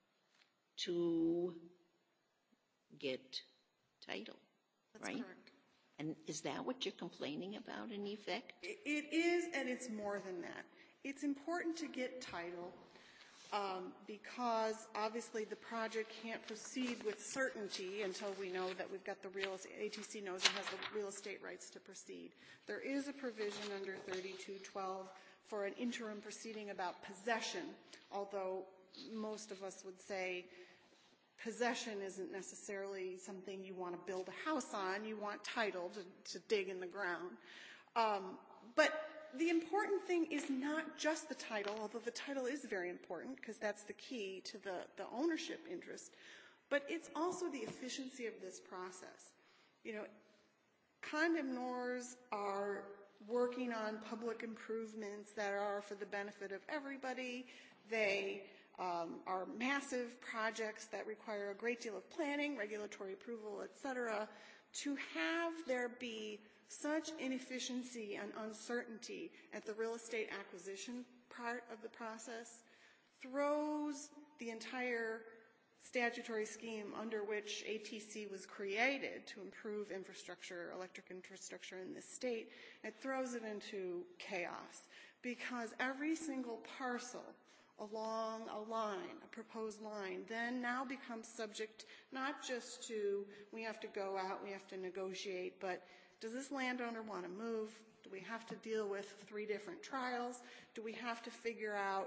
A: to get title, right?
B: That's correct.
A: And is that what you're complaining about, in effect?
B: It is, and it's more than that. It's important to get title because obviously the project can't proceed with certainty until we know that we've got the ATC knows it has the real estate rights to proceed. There is a provision under 3212 for an interim proceeding about possession, although most of us would say possession isn't necessarily something you want to build a house on. You want title to dig in the ground. But the important thing is not just the title, although the title is very important because that's the key to the ownership interest, but it's also the efficiency of this process. You know, condemnors are working on public improvements that are for the benefit of everybody. They are massive projects that require a great deal of planning, regulatory approval, et cetera. To have there be such inefficiency and uncertainty at the real estate acquisition part of the process throws the entire statutory scheme under which ATC was created to improve infrastructure, electric infrastructure in this state. It throws it into chaos because every single parcel along a line, a proposed line, then now becomes subject not just to we have to go out, we have to negotiate, but does this landowner want to move? Do we have to deal with 3 different trials? Do we have to figure out,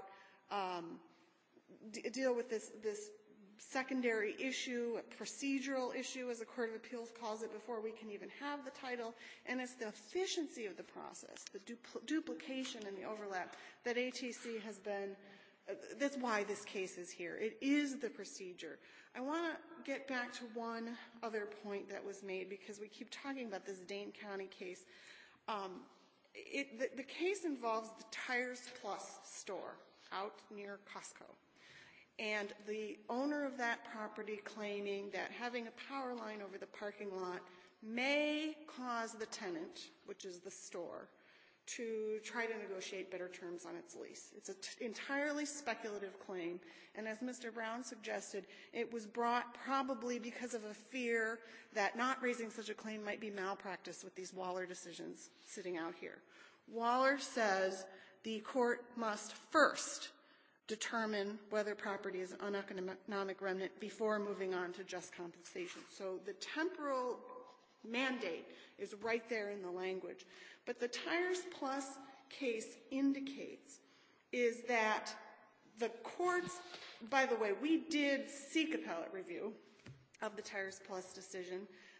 B: deal with this secondary issue, a procedural issue, as the Court of Appeals calls it, before we can even have the title? And it's the efficiency of the process, the duplication and the overlap that ATC has been. That's why this case is here. It is the procedure. I want to get back to one other point that was made because we keep talking about this Dane County case. The case involves the Tires Plus store out near Costco. And the owner of that property claiming that having a power line over the parking lot may cause the tenant, which is the store, to try to negotiate better terms on its lease. It's an entirely speculative claim, and as Mr. Brown suggested, it was brought probably because of a fear that not raising such a claim might be malpractice with these Waller decisions sitting out here. Waller says the court must first determine whether property is an uneconomic remnant before moving on to just compensation. So the temporal mandate is right there in the language. But the Tires Plus case indicates is that the courts, by the way, we did seek appellate review of the Tires Plus decision.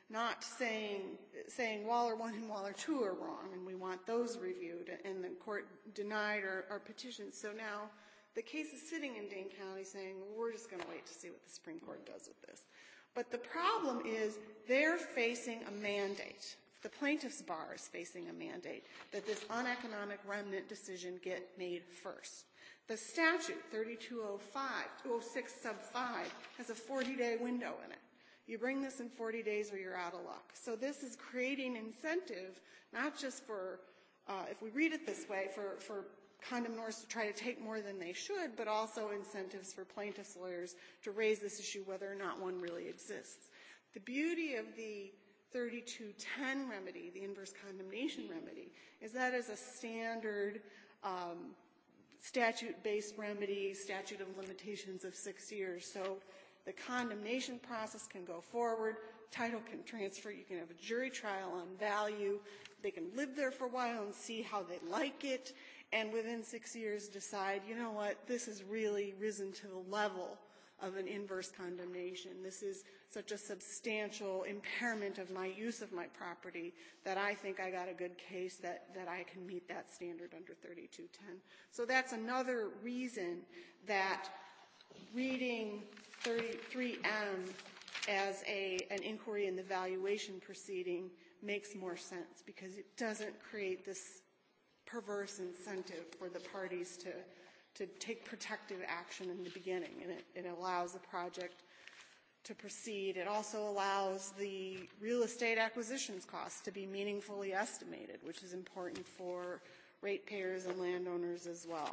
B: not saying Waller 1 and Waller 2 are wrong, and we want those reviewed, and the court denied our petitions. So now the case is sitting in Dane County saying, well, we're just going to wait to see what the Supreme Court does with this. But the problem is they're facing a mandate. The plaintiff's bar is facing a mandate that this uneconomic remnant decision get made first. The statute, 3206 sub 5, has a 40-day window in it. You bring this in 40 days or you're out of luck. So this is creating incentive, not just for, if we read it this way, for condemnors to try to take more than they should, but also incentives for plaintiffs' lawyers to raise this issue whether or not one really exists. The beauty of the 3210 remedy, the inverse condemnation remedy, is that is a standard statute-based remedy, statute of limitations of 6 years. So the condemnation process can go forward, title can transfer, you can have a jury trial on value, they can live there for a while and see how they like it, and within 6 years decide, you know what, this has really risen to the level of an inverse condemnation. This is such a substantial impairment of my use of my property that I think I got a good case that I can meet that standard under 3210. So that's another reason that reading 33M as an inquiry in the valuation proceeding makes more sense, because it doesn't create this perverse incentive for the parties to take protective action in the beginning, and it allows the project to proceed. It also allows the real estate acquisitions costs to be meaningfully estimated, which is important for ratepayers and landowners as well.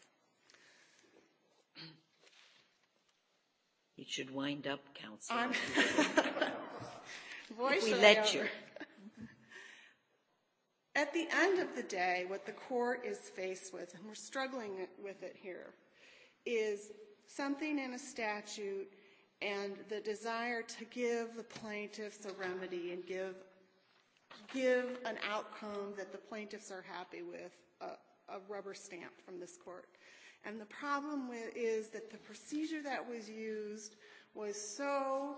A: You should wind up, Counselor.
B: Voice
A: we let you.
B: At the end of the day, what the court is faced with, and we're struggling with it here, is something in a statute and the desire to give the plaintiffs a remedy and give an outcome that the plaintiffs are happy with, a rubber stamp from this court. And the problem is that the procedure that was used was so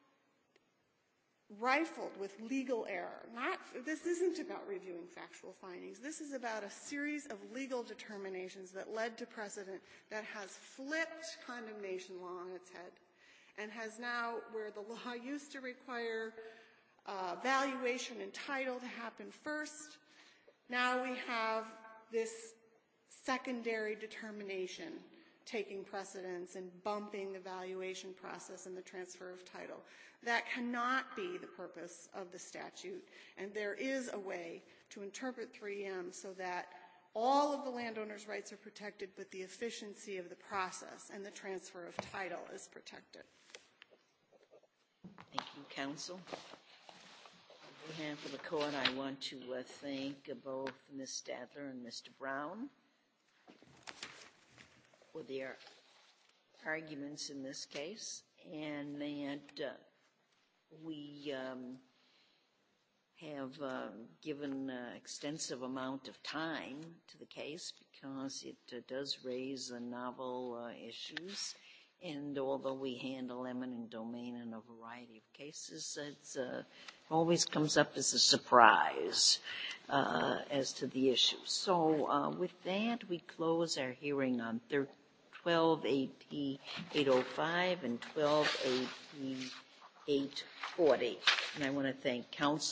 B: rifled with legal error. This isn't about reviewing factual findings. This is about a series of legal determinations that led to precedent that has flipped condemnation law on its head and has now, where the law used to require valuation and title to happen first, now we have this secondary determination taking precedence and bumping the valuation process and the transfer of title. That cannot be the purpose of the statute, and there is a way to interpret 3M so that all of the landowner's rights are protected, but the efficiency of the process and the transfer of title is protected.
A: Thank you, Counsel. On behalf of the court, I want to thank both Ms. Stadler and Mr. Brown for their arguments in this case, and that we have given an extensive amount of time to the case because it does raise novel issues, and although we handle eminent domain in a variety of cases, it always comes up as a surprise as to the issues. So with that, we close our hearing on 12 AP 805 and 12 AP 840. And I want to thank counsel